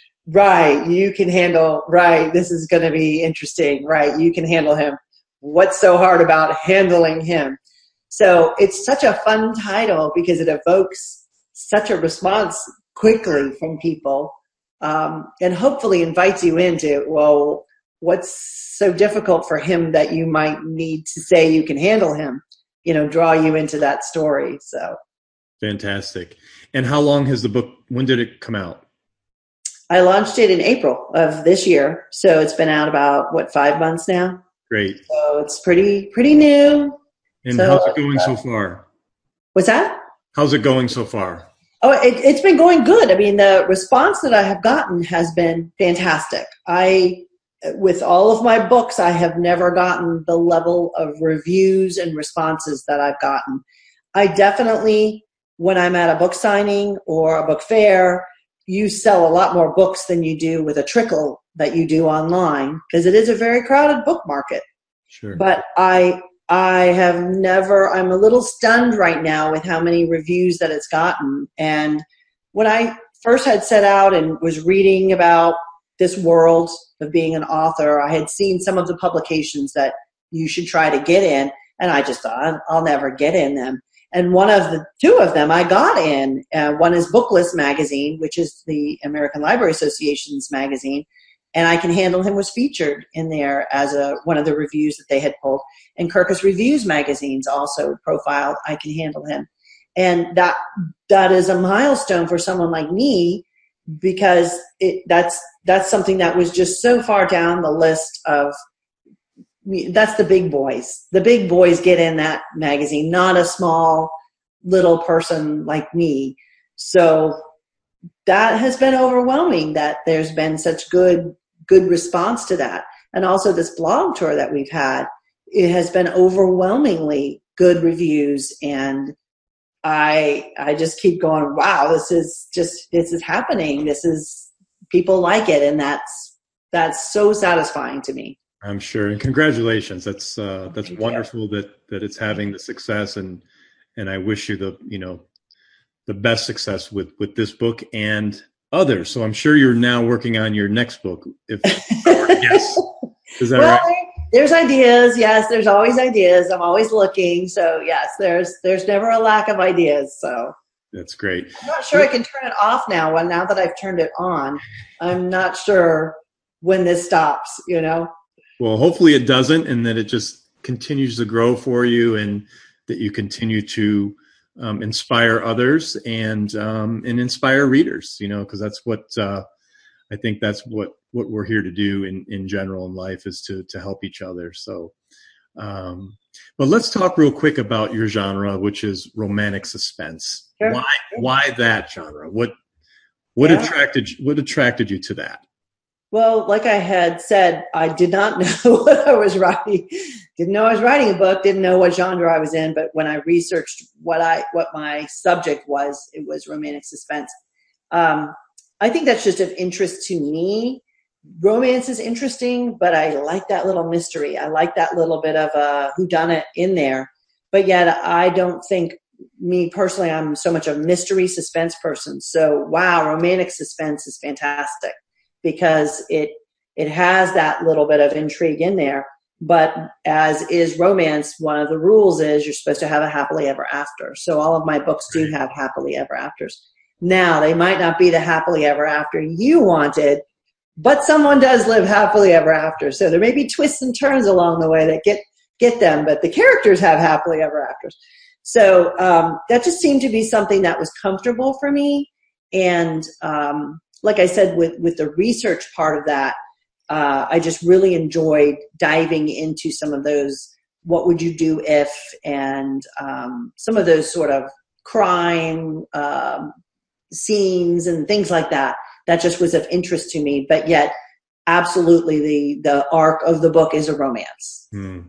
you can handle, right, this is going to be interesting, right, you can handle him. What's so hard about handling him? So it's such a fun title because it evokes such a response quickly from people, and hopefully invites you into, well, what's so difficult for him that you might need to say you can handle him? Draw you into that story. So fantastic. And how long has the book, when did it come out? I launched it in April of this year. So it's been out about 5 months now. Great. So it's pretty new. And how's it going so far? What's that? How's it going so far? Oh, it's been going good. I mean, the response that I have gotten has been fantastic. With all of my books, I have never gotten the level of reviews and responses that I've gotten. I definitely, when I'm at a book signing or a book fair, you sell a lot more books than you do with a trickle that you do online because it is a very crowded book market. Sure. But I have never, I'm a little stunned right now with how many reviews that it's gotten. And when I first had set out and was reading about this world of being an author, I had seen some of the publications that you should try to get in, and I just thought, I'll never get in them. And two of them I got in. One is Booklist magazine, which is the American Library Association's magazine, and I Can Handle Him was featured in there as one of the reviews that they had pulled. And Kirkus Reviews magazines also profiled I Can Handle Him. And that is a milestone for someone like me, because that's something that was just so far down the list of, that's the big boys. The big boys get in that magazine, not a small little person like me. So that has been overwhelming that there's been such good response to that. And also this blog tour that we've had, it has been overwhelmingly good reviews. And I just keep going, wow, this is happening. People like it. And that's so satisfying to me. I'm sure. And congratulations. That's wonderful that it's having the success, and I wish you the best success with this book and others. So I'm sure you're now working on your next book, if I were to guess. Is that right? There's ideas. Yes, there's always ideas. I'm always looking. So yes, there's never a lack of ideas. So That's great. I'm not sure I can turn it off now. Well, now that I've turned it on, I'm not sure when this stops, Well, hopefully it doesn't, and that it just continues to grow for you, and that you continue to inspire others and inspire readers, because that's what I think that's what we're here to do in general in life, is to help each other. So, but let's talk real quick about your genre, which is romantic suspense. Sure. Why that genre? What attracted you to that? Well, like I had said, I did not know what I was writing. Didn't know I was writing a book. Didn't know what genre I was in. But when I researched what my subject was, it was romantic suspense. I think that's just of interest to me. Romance is interesting, but I like that little mystery. I like that little bit of a whodunit in there. But yet I don't think, me personally, I'm so much a mystery suspense person. So, wow, romantic suspense is fantastic because it has that little bit of intrigue in there. But as is romance, one of the rules is you're supposed to have a happily ever after. So all of my books do have happily ever afters. Now, they might not be the happily ever after you wanted, but someone does live happily ever after. So there may be twists and turns along the way that get them, but the characters have happily ever afters. So that just seemed to be something that was comfortable for me. And like I said, with the research part of that, I just really enjoyed diving into some of those, what would you do if, and some of those sort of crime scenes and things like that. That just was of interest to me. But yet, absolutely, the arc of the book is a romance.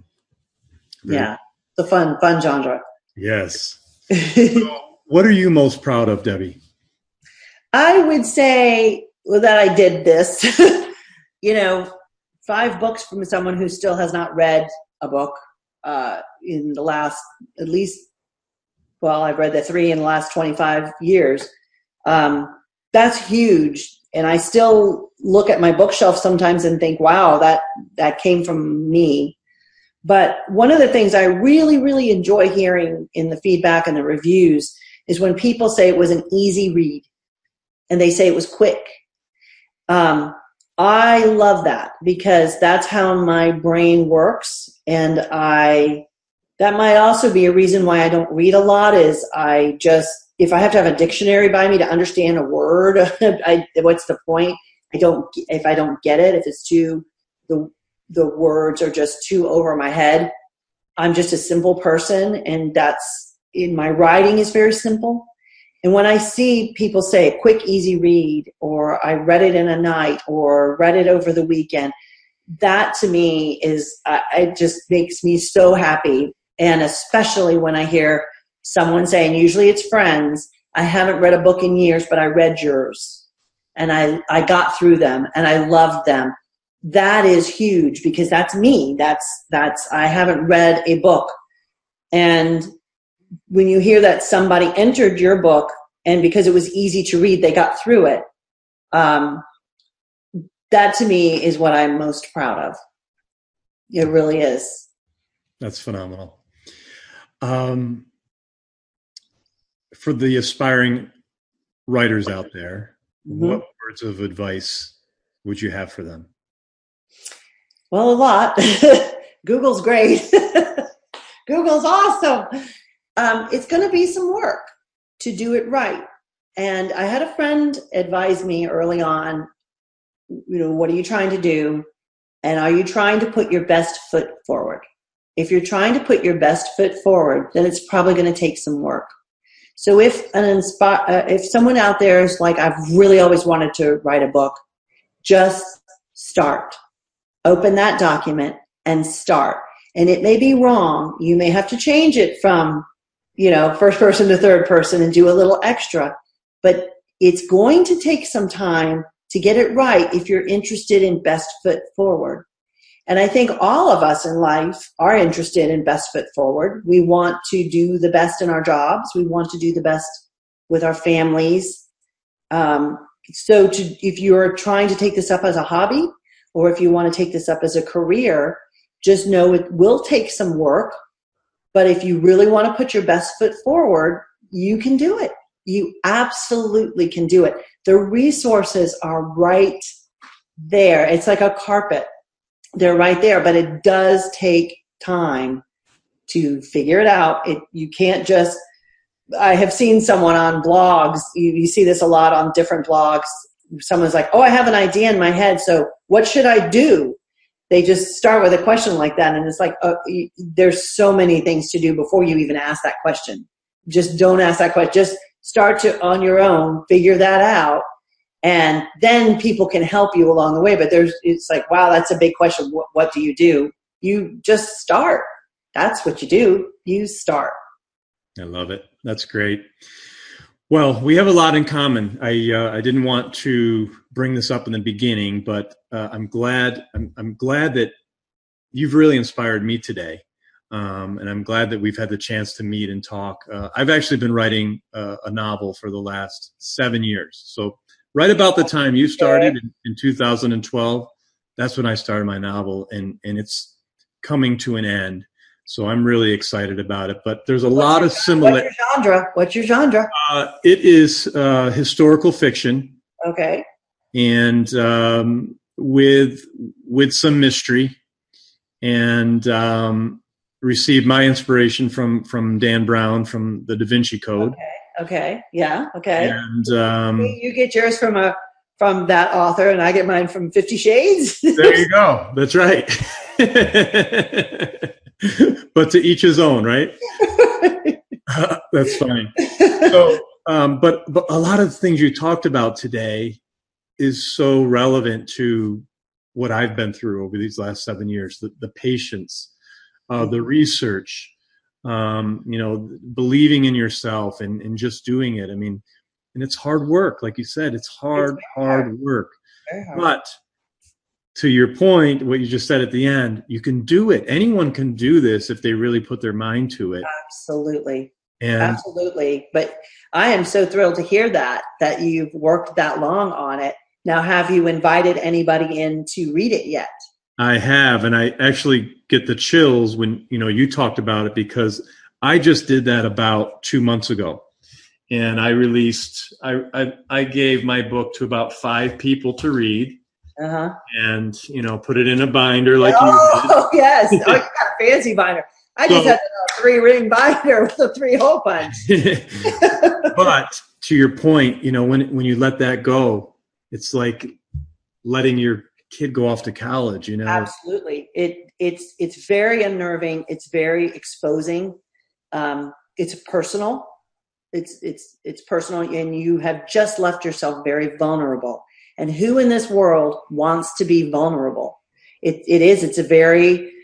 Yeah, it's a fun genre. Yes. So what are you most proud of, Debbie? I would say that I did this. 5 books from someone who still has not read a book in the last, at least, well, I've read the 3 in the last 25 years. That's huge. And I still look at my bookshelf sometimes and think, wow, that came from me. But one of the things I really, really enjoy hearing in the feedback and the reviews is when people say it was an easy read and they say it was quick. I love that because that's how my brain works. And that might also be a reason why I don't read a lot is if I have to have a dictionary by me to understand a word, what's the point? If I don't get it, if it's the words are just too over my head. I'm just a simple person, and that's in my writing is very simple. And when I see people say quick, easy read, or I read it in a night, or read it over the weekend, that to me it just makes me so happy. And especially when I hear someone say, and usually it's friends, I haven't read a book in years, but I read yours. And I got through them, and I loved them. That is huge because that's me. I haven't read a book. And when you hear that somebody entered your book and because it was easy to read, they got through it. That to me is what I'm most proud of. It really is. That's phenomenal. For the aspiring writers out there, what words of advice would you have for them? Well, a lot. Google's great. Google's awesome. It's going to be some work to do it right. And I had a friend advise me early on, what are you trying to do? And are you trying to put your best foot forward? If you're trying to put your best foot forward, then it's probably going to take some work. So if someone out there is like, I've really always wanted to write a book, just start. Open that document and start. And it may be wrong. You may have to change it from, first person to third person and do a little extra. But it's going to take some time to get it right if you're interested in best foot forward. And I think all of us in life are interested in best foot forward. We want to do the best in our jobs. We want to do the best with our families. If you're trying to take this up as a hobby, or if you want to take this up as a career, just know it will take some work. But if you really want to put your best foot forward, you can do it. You absolutely can do it. The resources are right there. It's like a carpet. They're right there, but it does take time to figure it out. You can't just, I have seen someone on blogs, you see this a lot on different blogs. Someone's like, oh, I have an idea in my head, so what should I do? They just start with a question like that, and it's like, there's so many things to do before you even ask that question. Just don't ask that question. Just start to, on your own, figure that out, and then people can help you along the way. But it's like, wow, that's a big question. What do? You just start. That's what you do. You start. I love it. That's great. Well, we have a lot in common. I didn't want to bring this up in the beginning, but I'm glad that you've really inspired me today, and I'm glad that we've had the chance to meet and talk. I've actually been writing a novel for the last 7 years. So right about the time you started in 2012, that's when I started my novel, and it's coming to an end. So I'm really excited about it. But there's a lot of similar. What's your genre? It is historical fiction. Okay. And with some mystery, and received my inspiration from Dan Brown from the Da Vinci Code. Okay. Yeah. Okay. And you get yours from that author, and I get mine from 50 Shades. There you go. That's right. But to each his own, right? That's fine. So, but a lot of the things you talked about today is so relevant to what I've been through over these last 7 years. The patience, the research, believing in yourself and just doing it. I mean, and it's hard work, like you said. It's hard work. Very hard. But to your point, what you just said at the end, you can do it. Anyone can do this if they really put their mind to it. Absolutely. And absolutely. But I am so thrilled to hear that you've worked that long on it. Now, have you invited anybody in to read it yet? I have, and I actually get the chills when you talked about it, because I just did that about 2 months ago. And I gave my book to about 5 people to read. Uh-huh. And, put it in a binder like you did. Oh, yes. Oh, you got a fancy binder. I just had a 3-ring binder with a 3-hole punch. But to your point, when you let that go, it's like letting your kid go off to college, Absolutely. It's very unnerving. It's very exposing. It's personal. It's personal, and you have just left yourself very vulnerable. And who in this world wants to be vulnerable? It's a very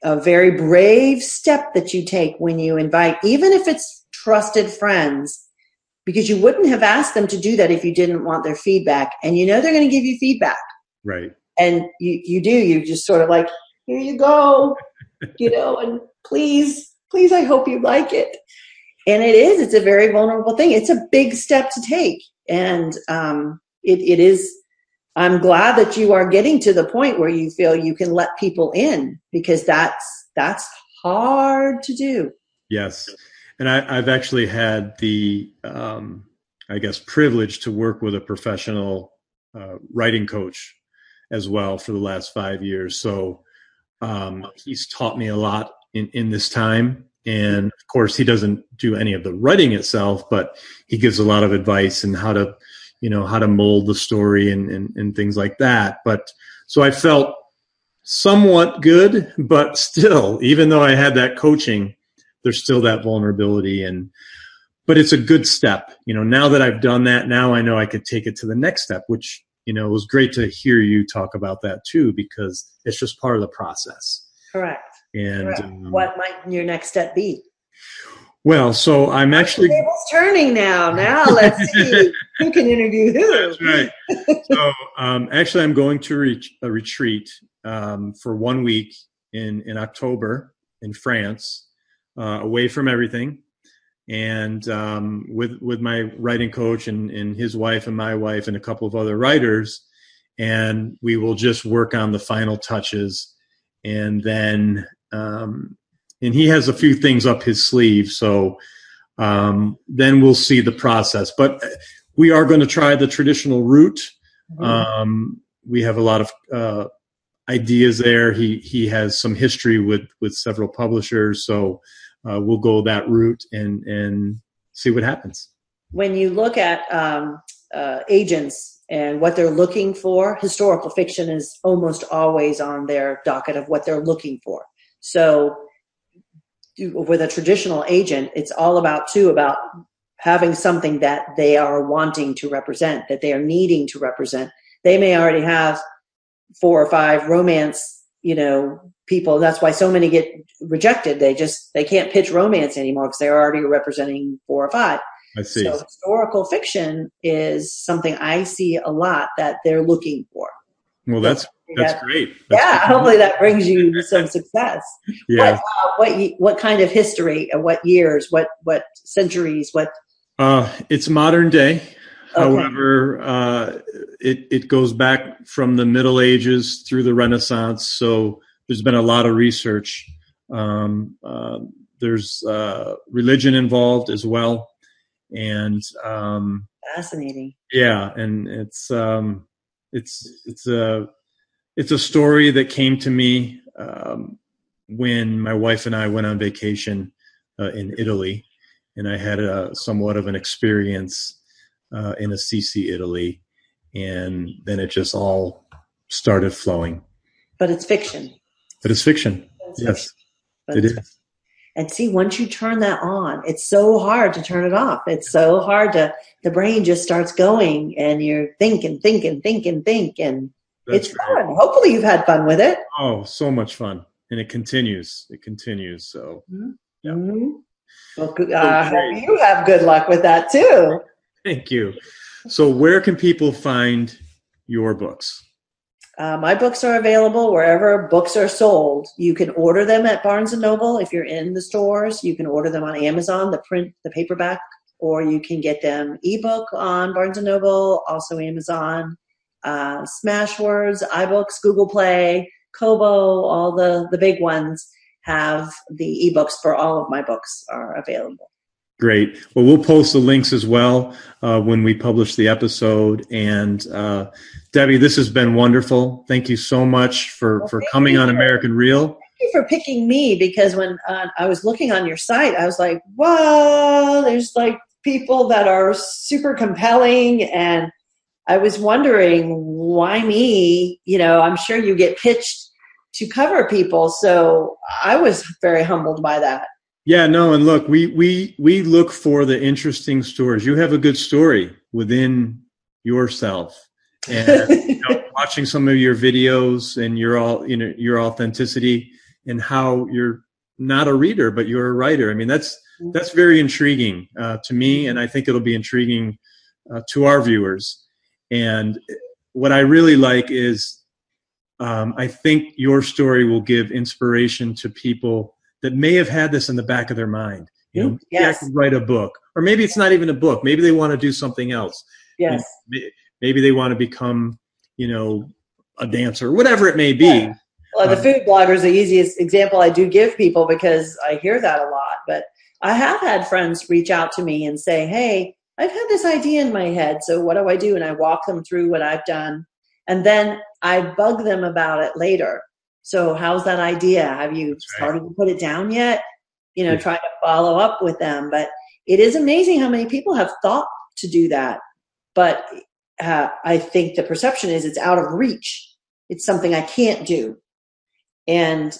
brave step that you take when you invite, even if it's trusted friends, because you wouldn't have asked them to do that if you didn't want their feedback. And they're going to give you feedback. Right. And you just sort of like, here you go, and please, I hope you like it. And it's a very vulnerable thing. It's a big step to take. And it is, I'm glad that you are getting to the point where you feel you can let people in, because that's hard to do. Yes. And I've actually had the, privilege to work with a professional writing coach as well for the last 5 years. So he's taught me a lot in this time. And of course, he doesn't do any of the writing itself, but he gives a lot of advice on how to mold the story and things like that. But so I felt somewhat good, but still, even though I had that coaching, there's still that vulnerability. But it's a good step. Now that I've done that, now I know I could take it to the next step, which, it was great to hear you talk about that too, because it's just part of the process. Correct. And correct. What might your next step be? Well, so I'm actually... The table's turning now. Now let's see who can interview who. That's right. So actually, I'm going to a retreat for 1 week in October in France, away from everything, and with my writing coach and his wife and my wife and a couple of other writers, and we will just work on the final touches, and then and he has a few things up his sleeve, so then we'll see the process. But we are going to try the traditional route. We have a lot of ideas there. He has some history with several publishers, so we'll go that route and see what happens. When you look at agents and what they're looking for, historical fiction is almost always on their docket of what they're looking for. So with a traditional agent, it's all about having something that they are wanting to represent, that they are needing to represent. They may already have 4 or 5 romance, people. That's why so many get rejected. They can't pitch romance anymore because they're already representing 4 or 5. I see. So historical fiction is something I see a lot that they're looking for. Well, that's great. Hopefully that brings you some success. Yeah. What kind of history? What years? What centuries? What? It's modern day. Okay. However, it goes back from the Middle Ages through the Renaissance. So there's been a lot of research. There's religion involved as well, and fascinating. Yeah, and it's a story that came to me when my wife and I went on vacation in Italy, and I had somewhat of an experience in Assisi, Italy, and then it just all started flowing. But it's fiction. Yes, it is. And see, once you turn that on, it's so hard to turn it off. It's so hard the brain just starts going, and you're think, and it's fun. Hopefully you've had fun with it. Oh, so much fun. And it continues. So, yeah. Mm-hmm. Well, you have good luck with that too. Thank you. So where can people find your books? My books are available wherever books are sold. You can order them at Barnes & Noble if you're in the stores. You can order them on Amazon, the paperback, or you can get them ebook on Barnes & Noble, also Amazon, Smashwords, iBooks, Google Play, Kobo, all the big ones have the ebooks for all of my books are available. Great. Well, we'll post the links as well when we publish the episode. And Debbie, this has been wonderful. Thank you so much for coming on American Real. Thank you for picking me, because when I was looking on your site, I was like, wow, there's like people that are super compelling. And I was wondering, why me? I'm sure you get pitched to cover people. So I was very humbled by that. Yeah, no, and look, we look for the interesting stories. You have a good story within yourself, and watching some of your videos and your authenticity and how you're not a reader but you're a writer. I mean, that's very intriguing to me, and I think it'll be intriguing to our viewers. And what I really like is I think your story will give inspiration to people that may have had this in the back of their mind. Maybe I could write a book, or maybe it's not even a book. Maybe they want to do something else. Yes. Maybe they want to become, a dancer, whatever it may be. Yeah. Well, the food blogger is the easiest example I do give people, because I hear that a lot. But I have had friends reach out to me and say, hey, I've had this idea in my head, so what do I do? And I walk them through what I've done. And then I bug them about it later. So how's that idea? Have you started to put it down yet? Trying to follow up with them. But it is amazing how many people have thought to do that. But I think the perception is it's out of reach. It's something I can't do. And,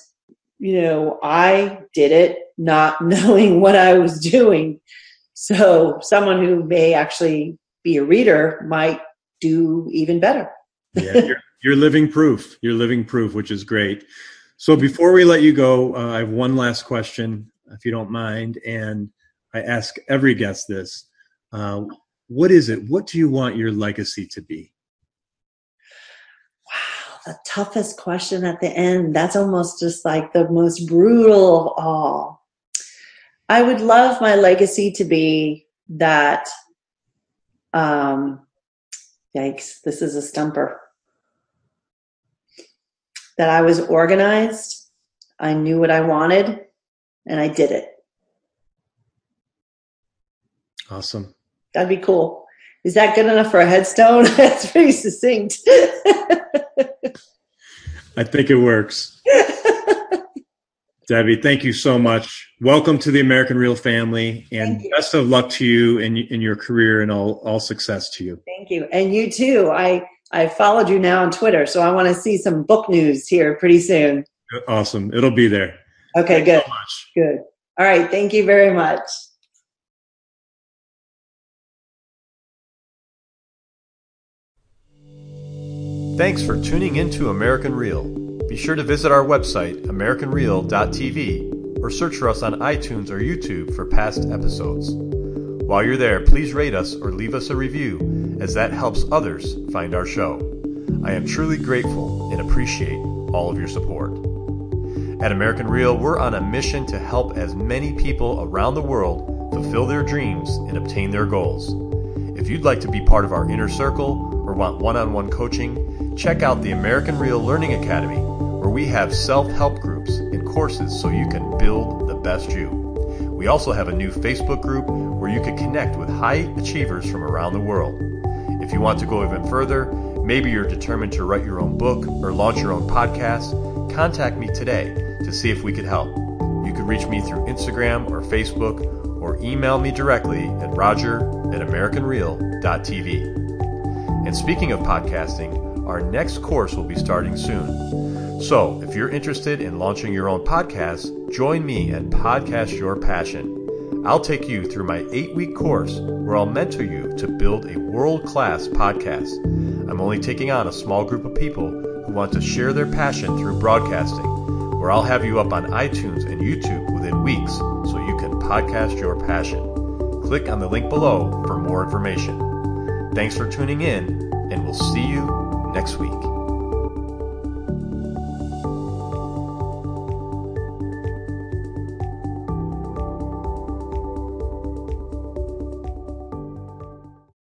I did it not knowing what I was doing. So someone who may actually be a reader might do even better. Yeah, you're living proof. You're living proof, which is great. So before we let you go, I have one last question, if you don't mind. And I ask every guest this. What is it? What do you want your legacy to be? Wow, the toughest question at the end. That's almost just like the most brutal of all. I would love my legacy to be that, yikes, this is a stumper. That I was organized, I knew what I wanted, and I did it. Awesome. That'd be cool. Is that good enough for a headstone? That's pretty succinct. I think it works. Debbie, thank you so much. Welcome to the American Real family, and best of luck to you in your career, and all success to you. Thank you. And you too. I followed you now on Twitter, so I want to see some book news here pretty soon. Awesome. It'll be there. Okay, Thanks good. so much. Good. All right. Thank you very much. Thanks for tuning into American Real. Be sure to visit our website, AmericanReal.tv, or search for us on iTunes or YouTube for past episodes. While you're there, please rate us or leave us a review, as that helps others find our show. I am truly grateful and appreciate all of your support. At American Real, we're on a mission to help as many people around the world fulfill their dreams and obtain their goals. If you'd like to be part of our inner circle or want one-on-one coaching, check out the American Real Learning Academy, where we have self-help groups and courses so you can build the best you. We also have a new Facebook group where you can connect with high achievers from around the world. If you want to go even further, maybe you're determined to write your own book or launch your own podcast, contact me today to see if we could help. You can reach me through Instagram or Facebook, or email me directly at roger@americanreal.tv. And speaking of podcasting, our next course will be starting soon. So if you're interested in launching your own podcast, join me and Podcast Your Passion. I'll take you through my 8-week course where I'll mentor you to build a world-class podcast. I'm only taking on a small group of people who want to share their passion through broadcasting, where I'll have you up on iTunes and YouTube within weeks so you can podcast your passion. Click on the link below for more information. Thanks for tuning in, and we'll see you next week.